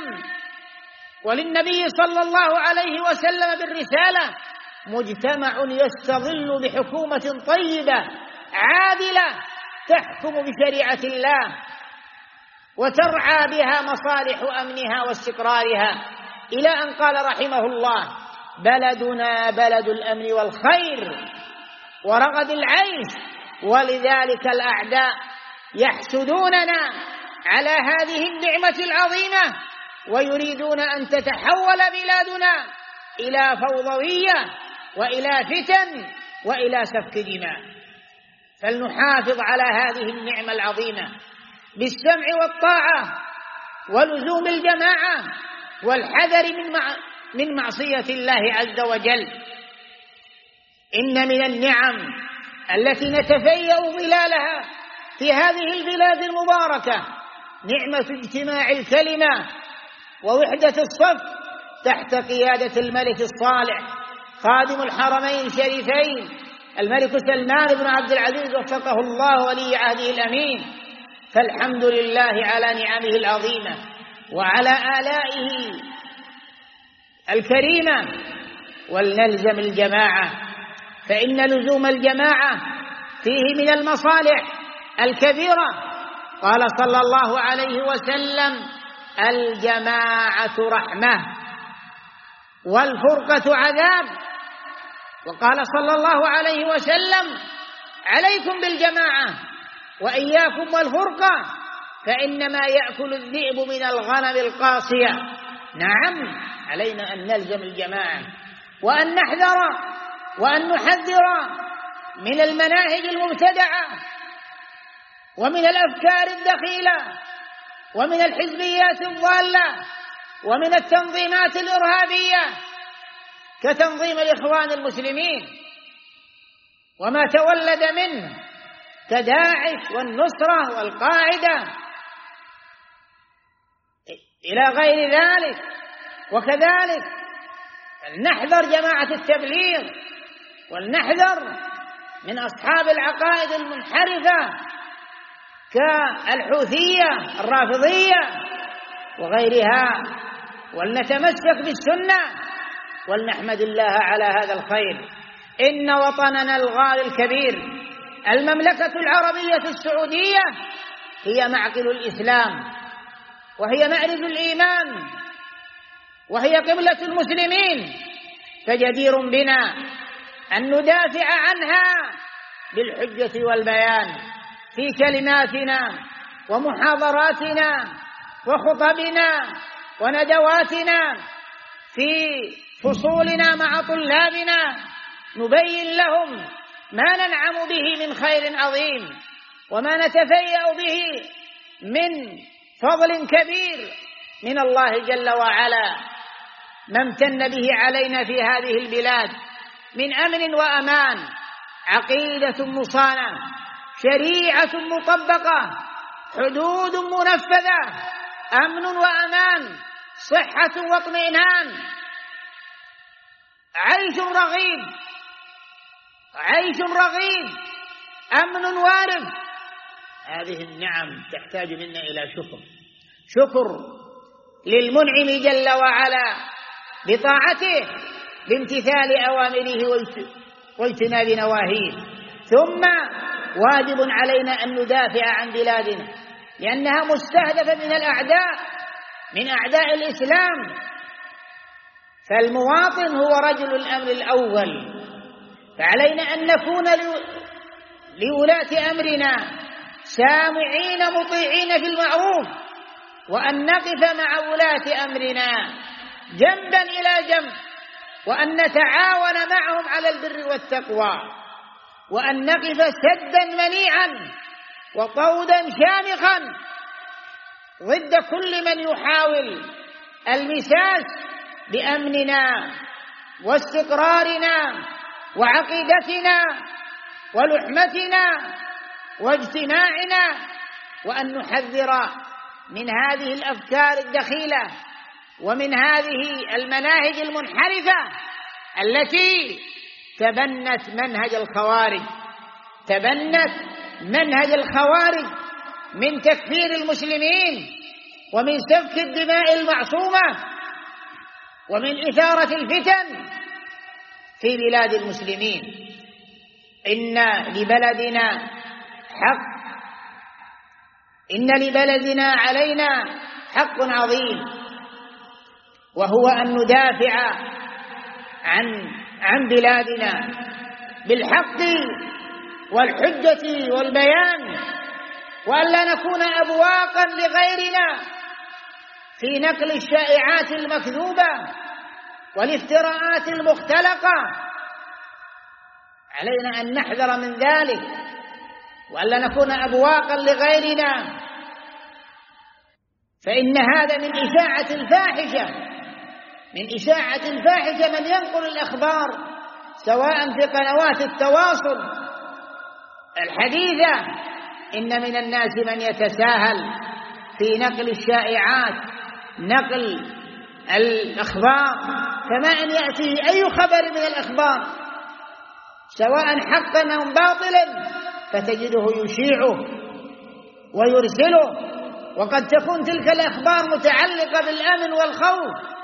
Speaker 2: وللنبي صلى الله عليه وسلم بالرسالة، مجتمع يستظل بحكومة طيبة عادلة تحكم بشريعة الله وترعى بها مصالح أمنها واستقرارها، إلى أن قال رحمه الله: بلدنا بلد الأمن والخير ورغد العيش، ولذلك الأعداء يحسدوننا على هذه النعمة العظيمة، ويريدون أن تتحول بلادنا إلى فوضوية وإلى فتن وإلى سفك دماء. فلنحافظ على هذه النعمة العظيمة بالسمع والطاعة ولزوم الجماعة والحذر من معصية الله عز وجل. إن من النعم التي نتفيأ ظلالها في هذه البلاد المباركة نعمة اجتماع الكلمة ووحدة الصف تحت قيادة الملك الصالح خادم الحرمين الشريفين الملك سلمان بن عبد العزيز وفقه الله ولي عهده الأمين. فالحمد لله على نعمه العظيمة وعلى آلائه الكريمة، ولنلزم الجماعة، فإن لزوم الجماعة فيه من المصالح الكبيرة. قال صلى الله عليه وسلم: الجماعة رحمة والفرقة عذاب. وقال صلى الله عليه وسلم: عليكم بالجماعة وإياكم والفرقة، فإنما يأكل الذئب من الغنم القاصية. نعم، علينا أن نلزم الجماعة وأن نحذر وأن نحذر من المناهج المبتدعة ومن الأفكار الدخيلة ومن الحزبيات الضالة ومن التنظيمات الإرهابية كتنظيم الإخوان المسلمين وما تولد منه كداعش والنصرة والقاعدة إلى غير ذلك. وكذلك نحذر جماعة التبليغ، ولنحذر من أصحاب العقائد المنحرفة كالحوثية الرافضية وغيرها، ولنتمسك بالسنة ولنحمد الله على هذا الخير. إن وطننا الغالي الكبير المملكة العربية السعودية هي معقل الإسلام، وهي معرض الإيمان، وهي قبلة المسلمين، فجدير بنا أن ندافع عنها بالحجة والبيان في كلماتنا ومحاضراتنا وخطبنا وندواتنا، في فصولنا مع طلابنا، نبين لهم ما ننعم به من خير عظيم وما نتفيأ به من فضل كبير من الله جل وعلا، ما امتن به علينا في هذه البلاد من أمن وأمان عقيدة مصانة، شريعة مطبقة، حدود منفذة، أمن وأمان، صحة واطمئنان، عيش رغيد، أمن وارد. هذه النعم تحتاج منا إلى شكر للمنعم جل وعلا بطاعته، بامتثال أوامره واجتناب نواهيه. ثم واجب علينا أن ندافع عن بلادنا، لأنها مستهدفة من أعداء الإسلام. فالمواطن هو رجل الأمر الأول، فعلينا أن نكون لولاة أمرنا سامعين مطيعين في المعروف، وأن نقف مع ولاة أمرنا جنبا إلى جنب، وأن نتعاون معهم على البر والتقوى، وأن نقف سدا منيعا وطودا شامخا ضد كل من يحاول المساس بأمننا واستقرارنا وعقيدتنا ولحمتنا واجتماعنا، وأن نحذر من هذه الأفكار الدخيلة ومن هذه المناهج المنحرفة التي تبنت منهج الخوارج من تكفير المسلمين ومن سفك الدماء المعصومة ومن إثارة الفتن في بلاد المسلمين. إن لبلدنا علينا حق عظيم، وهو أن ندافع عن بلادنا بالحق والحجة والبيان، وألا نكون أبواقا لغيرنا في نقل الشائعات المكذوبة والافتراءات المختلقة. علينا أن نحذر من ذلك، وألا نكون أبواقا لغيرنا، فإن هذا من إشاعة الفاحشة من ينقل الأخبار سواء في قنوات التواصل الحديثة. إن من الناس من يتساهل في نقل الشائعات، نقل الأخبار، كما أن يأتيه أي خبر من الأخبار سواء حقا أو باطلا فتجده يشيعه ويرسله، وقد تكون تلك الأخبار متعلقة بالأمن والخوف،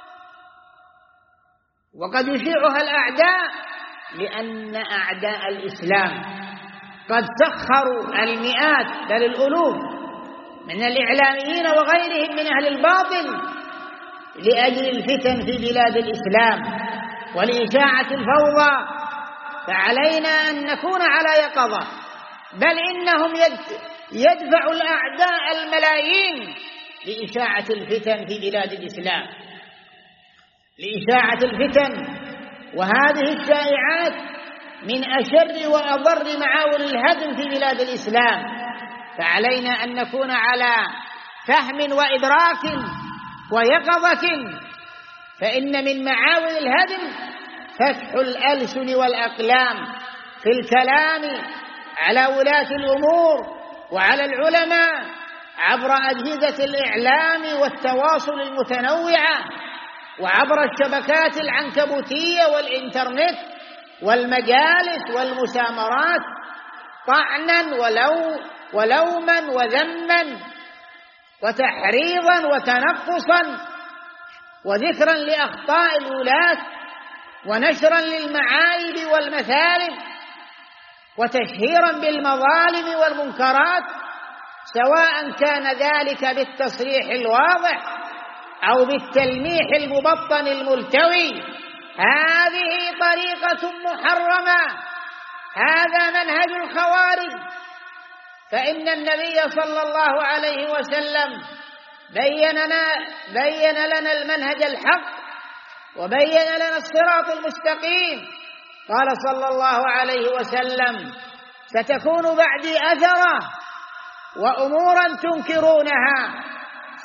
Speaker 2: وقد يشيعها الأعداء، لأن أعداء الإسلام قد سخروا المئات بل الألوف من الإعلاميين وغيرهم من أهل الباطل لأجل الفتن في بلاد الإسلام ولإشاعة الفوضى. فعلينا أن نكون على يقظة، بل إنهم يدفع الأعداء الملايين لإشاعة الفتن في بلاد الإسلام، لإشاعة الفتن. وهذه الشائعات من أشر وأضر معاول الهدم في بلاد الإسلام، فعلينا أن نكون على فهم وإدراك ويقظة، فإن من معاول الهدم فتح الألسن والأقلام في الكلام على ولاة الأمور وعلى العلماء عبر أجهزة الإعلام والتواصل المتنوعة وعبر الشبكات العنكبوتية والإنترنت والمجالس والمسامرات، طعنا ولوما وذما وتحريضا وتنقصا وذكرا لأخطاء الولاة ونشرا للمعايب والمثالب وتشهيرا بالمظالم والمنكرات، سواء كان ذلك بالتصريح الواضح أو بالتلميح المبطن الملتوي. هذه طريقة محرمة، هذا منهج الخوارج. فإن النبي صلى الله عليه وسلم بين لنا المنهج الحق وبين لنا الصراط المستقيم. قال صلى الله عليه وسلم: ستكون بعدي أثرة وأمورا تنكرونها،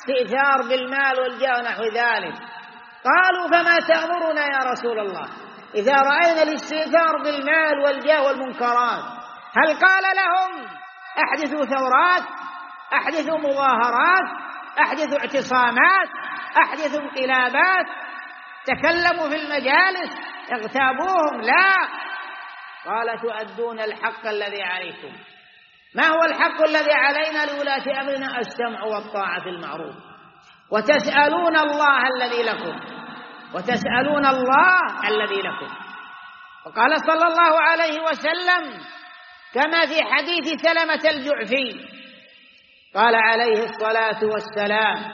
Speaker 2: استئثار بالمال والجاه ونحو ذلك. قالوا: فما تأمرنا يا رسول الله؟ إذا رأينا الاستئثار بالمال والجاه والمنكرات هل قال لهم أحدثوا ثورات، أحدثوا مظاهرات، أحدثوا اعتصامات، أحدثوا انقلابات، تكلموا في المجالس، اغتابوهم؟ لا، قال تؤدون الحق الذي عليكم. ما هو الحق الذي علينا لولاة أمرنا؟ السمع والطاعة في المعروف، وتسألون الله الذي لكم، وتسألون الله الذي لكم. وقال صلى الله عليه وسلم كما في حديث سلمة الجعفي، قال عليه الصلاة والسلام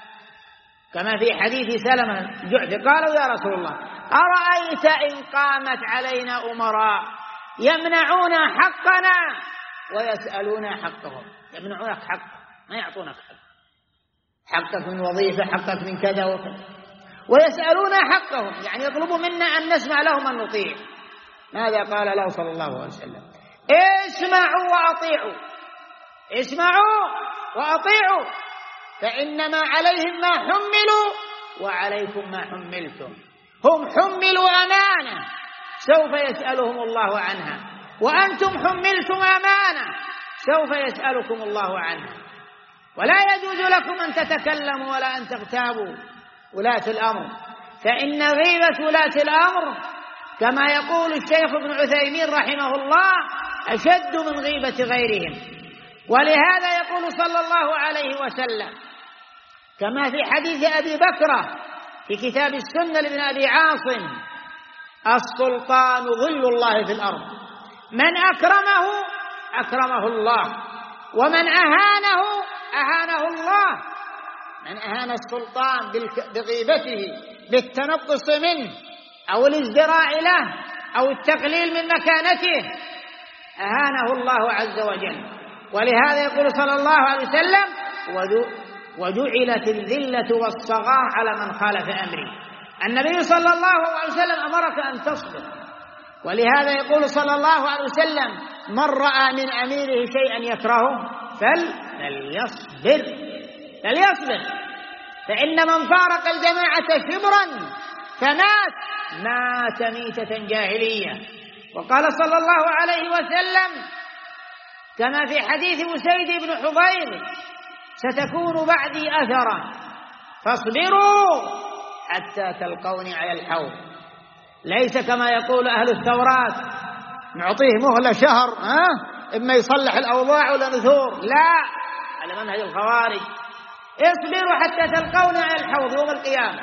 Speaker 2: كما في حديث سلمة الجعفي، قالوا يا رسول الله أرأيت إن قامت علينا أمراء يمنعون حقنا ويسألون حقهم؟ يمنعونك حق، ما يعطونك حقك من وظيفة، حقك من كذا وكذا، ويسألون حقهم، يعني يطلبوا منا أن نسمع لهم أن نطيع. ماذا قال له صلى الله عليه وسلم؟ اسمعوا وأطيعوا، اسمعوا وأطيعوا، فإنما عليهم ما حملوا وعليكم ما حملتم. هم حملوا أمانة سوف يسألهم الله عنها، وأنتم حملتم أمانة سوف يسألكم الله عنها. ولا يجوز لكم أن تتكلموا ولا أن تغتابوا ولاة الأمر، فإن غيبة ولاة الأمر كما يقول الشيخ ابن عثيمين رحمه الله أشد من غيبة غيرهم. ولهذا يقول صلى الله عليه وسلم كما في حديث أبي بكرة في كتاب السنة لابن أبي عاصم: السلطان ظل الله في الأرض، من أكرمه أكرمه الله، ومن أهانه أهانه الله. من أهان السلطان بغيبته، بالتنقص منه أو الازدراء له أو التقليل من مكانته، أهانه الله عز وجل. ولهذا يقول صلى الله عليه وسلم: وجعلت الذلة والصغار على من خالف أمري. النبي صلى الله عليه وسلم أمرك أن تصبر، ولهذا يقول صلى الله عليه وسلم: من رأى من أميره شيئا يكرهه فليصبر، فإن من فارق الجماعة شبرا مات ميتة جاهلية. وقال صلى الله عليه وسلم كما في حديث أسيد بن حضير: ستكون بعدي أثرا فاصبروا حتى تلقوني على الحوض. ليس كما يقول أهل الثورات نعطيه مهلة شهر إما يصلح الأوضاع ولا نثور، لا، على منهج الخوارج: اصبروا حتى تلقوني على الحوض يوم القيامة.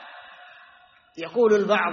Speaker 2: يقول البعض: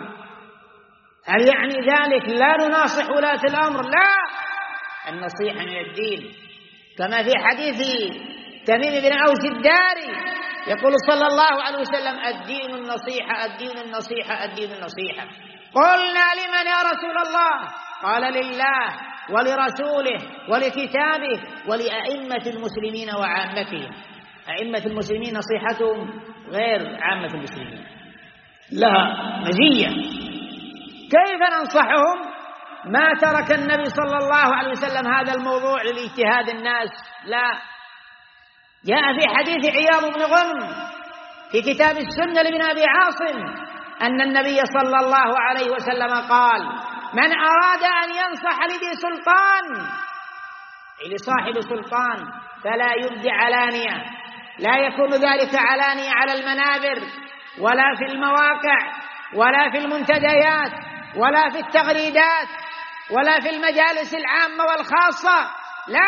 Speaker 2: هل يعني ذلك لا نناصح ولاة الأمر؟ لا، النصيحة من الدين. كما في حديث تميم بن أوس الداري يقول صلى الله عليه وسلم: الدين النصيحة، الدين النصيحة، الدين النصيحة. قلنا: لمن يا رسول الله؟ قال: لله ولرسوله ولكتابه ولأئمة المسلمين وعامتهم. أئمة المسلمين نصيحتهم غير عامة المسلمين، لها مزية. كيف ننصحهم؟ ما ترك النبي صلى الله عليه وسلم هذا الموضوع للاجتهاد الناس، لا. جاء في حديث عياض بن غنم في كتاب السنة لابن أبي عاصم أن النبي صلى الله عليه وسلم قال: من أراد أن ينصح لذي سلطان، لصاحب سلطان، فلا يبدي علانية، لا يكون ذلك علانية على المنابر ولا في المواقع ولا في المنتديات ولا في التغريدات ولا في المجالس العامة والخاصة، لا.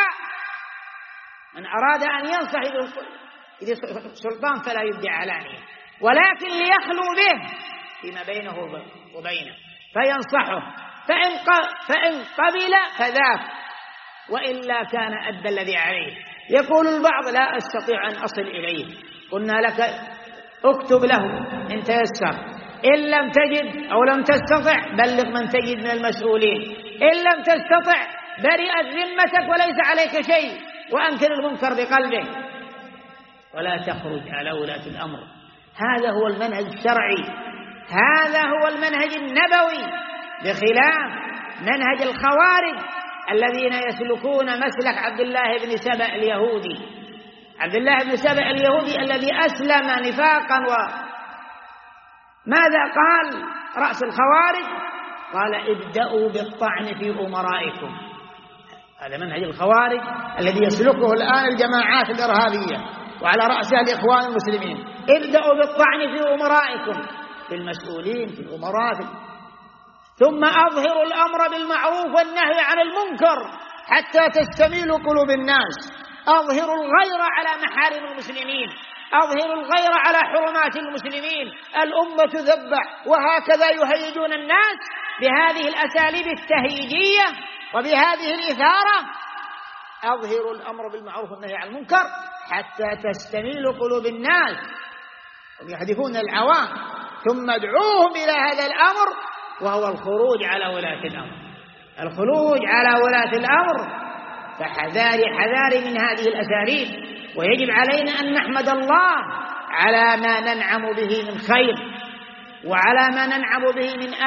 Speaker 2: من أراد أن ينصح إذا سلطان فلا يبدي علانية، ولكن ليخلو به فيما بينه وبينه فينصحه، فإن قبل فذاك، وإلا كان أدى الذي عليه. يقول البعض: لا أستطيع أن أصل إليه. قلنا لك: اكتب له إن تيسر، إن لم تجد أو لم تستطع بلغ من تجد من المسؤولين، إن لم تستطع برئت ذمتك وليس عليك شيء، وأنكر المنكر بقلبه ولا تخرج على ولاة الأمر. هذا هو المنهج الشرعي، هذا هو المنهج النبوي، بخلاف منهج الخوارج الذين يسلكون مسلك عبد الله بن سبأ اليهودي. عبد الله بن سبأ اليهودي الذي أسلم نفاقا، وماذا قال رأس الخوارج؟ قال ابدأوا بالطعن في أمرائكم. هذا منهج الخوارج الذي يسلكه الآن الجماعات الإرهابية وعلى رأسها الإخوان المسلمين. ابدأوا بالطعن في أمرائكم، في المسؤولين، في الأمراء، ثم أظهروا الأمر بالمعروف والنهي عن المنكر حتى تستميل قلوب الناس. أظهروا الغير على محارم المسلمين، أظهروا الغير على حرمات المسلمين. الأمة تذبح، وهكذا يهيجون الناس بهذه الأساليب التهييجية وبهذه الإثارة. أظهروا الأمر بالمعروف والنهي عن المنكر حتى تستميل قلوب الناس. هم يهدفون العوام، ثم ادعوهم إلى هذا الأمر وهو الخروج على ولاة الأمر. الخروج على ولاة الأمر، فحذاري من هذه الأساليب. ويجب علينا أن نحمد الله على ما ننعم به من خير، وعلى ما ننعم به من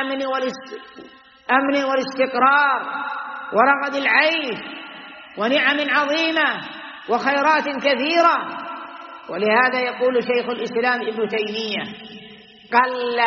Speaker 2: أمن والاستقرار ورغد العيش ونعم عظيمة وخيرات كثيرة. ولهذا يقول شيخ الإسلام ابن تيمية: قل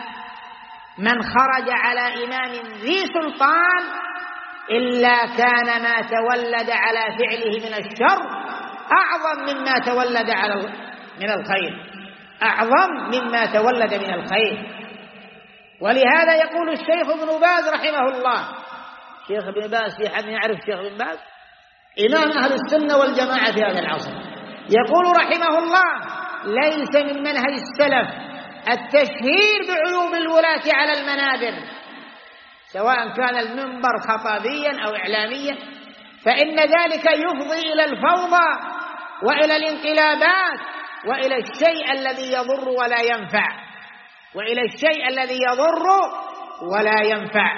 Speaker 2: من خرج على إمام ذي سلطان إلا كان ما تولد على فعله من الشر أعظم مما تولد من الخير، أعظم مما تولد من الخير. ولهذا يقول الشيخ ابن باز رحمه الله، شيخ ابن باز، في حد يعرف شيخ ابن باز؟ إمام أهل السنة والجماعة في هذا العصر. يقول رحمه الله: ليس من منهج السلف التشهير بعيوب الولاة على المنابر، سواء كان المنبر خطابيا أو إعلاميا، فإن ذلك يفضي إلى الفوضى وإلى الانقلابات وإلى الشيء الذي يضر ولا ينفع، وإلى الشيء الذي يضر ولا ينفع.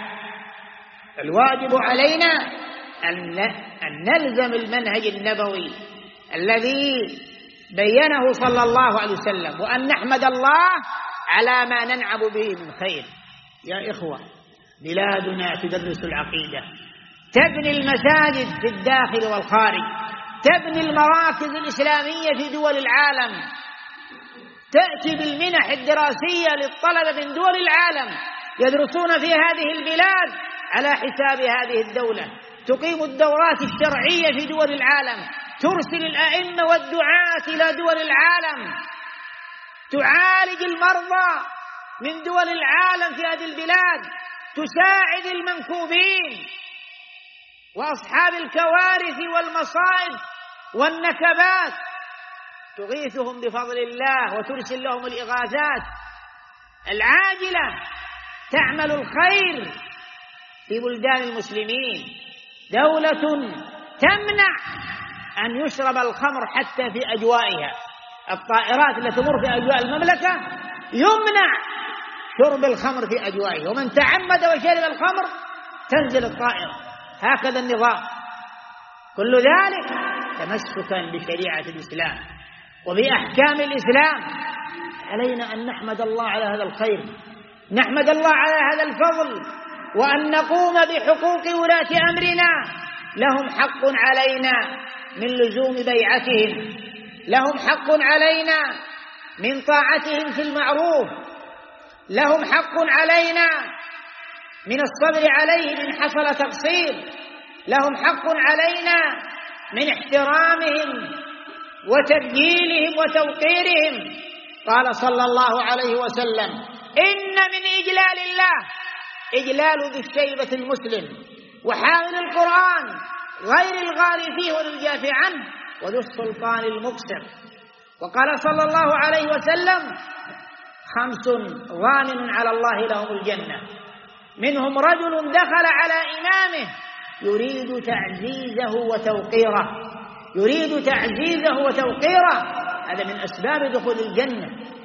Speaker 2: الواجب علينا أن نلزم المنهج النبوي الذي بينه صلى الله عليه وسلم، وأن نحمد الله على ما ننعم به من خير. يا إخوة، بلادنا تدرس العقيدة، تبني المساجد في الداخل والخارج، تبني المراكز الإسلامية في دول العالم، تأتي بالمنح الدراسية للطلبة من دول العالم يدرسون في هذه البلاد على حساب هذه الدولة، تقيم الدورات الشرعية في دول العالم، ترسل الأئمة والدعاة إلى دول العالم، تعالج المرضى من دول العالم في هذه البلاد، تساعد المنكوبين وأصحاب الكوارث والمصائب والنكبات، تغيثهم بفضل الله وترسل لهم الإغاثات العاجلة، تعمل الخير في بلدان المسلمين. دولة تمنع أن يشرب الخمر حتى في أجوائها، الطائرات التي تمر في أجواء المملكة يمنع شرب الخمر في أجوائها، ومن تعمد وشرب الخمر تنزل الطائرة. هكذا النظام. كل ذلك تمسكا بشريعة الإسلام وبأحكام الإسلام. علينا أن نحمد الله على هذا الخير، نحمد الله على هذا الفضل، وأن نقوم بحقوق ولاة أمرنا. لهم حق علينا من لزوم بيعتهم، لهم حق علينا من طاعتهم في المعروف، لهم حق علينا من الصبر عليه إن حصل تقصير، لهم حق علينا من احترامهم وتبجيلهم وتوقيرهم. قال صلى الله عليه وسلم: إن من إجلال الله إجلال ذي الشيبة المسلم وحامل القرآن غير الغال فيه والجاف عنه وذو السلطان المقصر. وقال صلى الله عليه وسلم: 5 ضامن على الله لهم الجنة، منهم رجل دخل على إمامه يريد تعزيزه وتوقيره، يريد تعزيزه وتوقيره، هذا من أسباب دخول الجنة.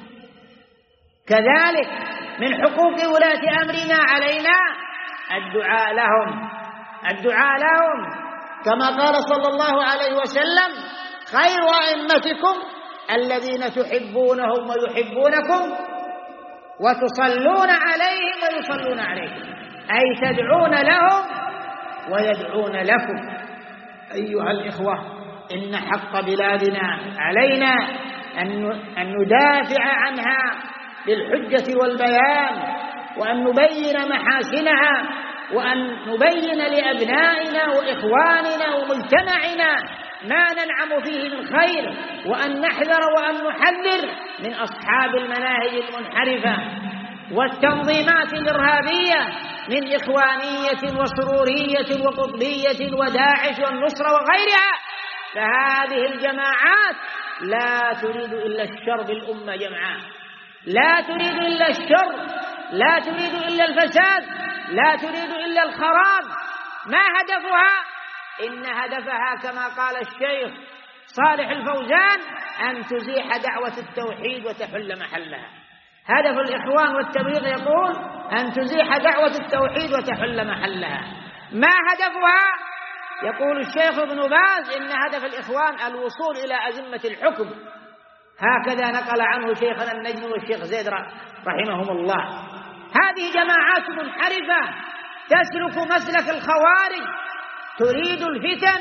Speaker 2: كذلك من حقوق ولاة أمرنا علينا الدعاء لهم، الدعاء لهم، كما قال صلى الله عليه وسلم: خير أئمتكم الذين تحبونهم ويحبونكم وتصلون عليهم ويصلون عليكم، أي تدعون لهم ويدعون لكم. أيها الإخوة، إن حق بلادنا علينا أن ندافع عنها بالحجة والبيان وأن نبين محاسنها، وأن نبين لأبنائنا وإخواننا ومجتمعنا ما ننعم فيه من خير، وأن نحذر وأن نحذر من أصحاب المناهج المنحرفة والتنظيمات الإرهابية من إخوانية وسرورية وقطبية وداعش والنصرة وغيرها. فهذه الجماعات لا تريد إلا الشر بالأمة جمعاء، لا تريد إلا الشر، لا تريد إلا الفساد، لا تريد إلا الخراب. ما هدفها؟ إن هدفها كما قال الشيخ صالح الفوزان أن تزيح دعوة التوحيد وتحل محلها. هدف الإخوان والتبليغ يقول أن تزيح دعوة التوحيد وتحل محلها. ما هدفها؟ يقول الشيخ ابن باز إن هدف الإخوان الوصول إلى أزمة الحكم. هكذا نقل عنه شيخنا النجم والشيخ زيد رحمهم الله. هذه جماعات منحرفة تسلك مسلك الخوارج، تريد الفتن،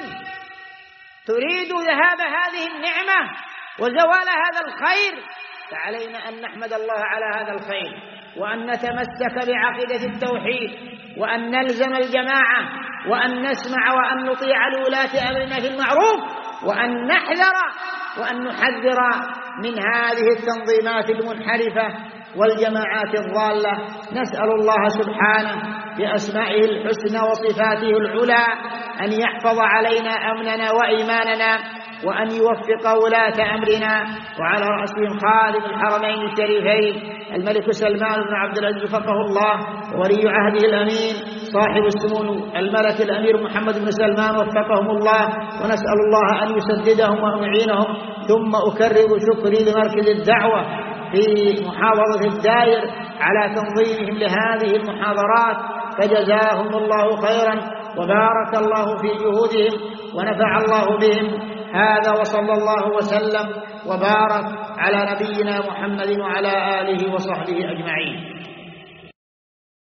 Speaker 2: تريد ذهاب هذه النعمة وزوال هذا الخير. فعلينا أن نحمد الله على هذا الخير، وأن نتمسك بعقيدة التوحيد، وأن نلزم الجماعة، وأن نسمع وأن نطيع لولاة أمرنا في المعروف، وأن نحذر وأن نحذر من هذه التنظيمات المنحرفة والجماعات الضالة. نسأل الله سبحانه بأسمائه الحسنى وصفاته العلى أن يحفظ علينا أمننا وإيماننا، وأن يوفق ولاة أمرنا، وعلى رأسهم خادم الحرمين الشريفين الملك سلمان بن عبد العزيز وفقه الله، وولي عهده الأمين صاحب السمو الملك الأمير محمد بن سلمان وفقهم الله، ونسأل الله أن يسددهم ويعينهم. ثم أكرر شكري لمركز الدعوة في محافظة الدائر على تنظيمهم لهذه المحاضرات، فجزاهم الله خيرا وبارك الله في جهودهم ونفع الله بهم. هذا وصلى الله وسلم وبارك على نبينا محمد وعلى آله وصحبه أجمعين.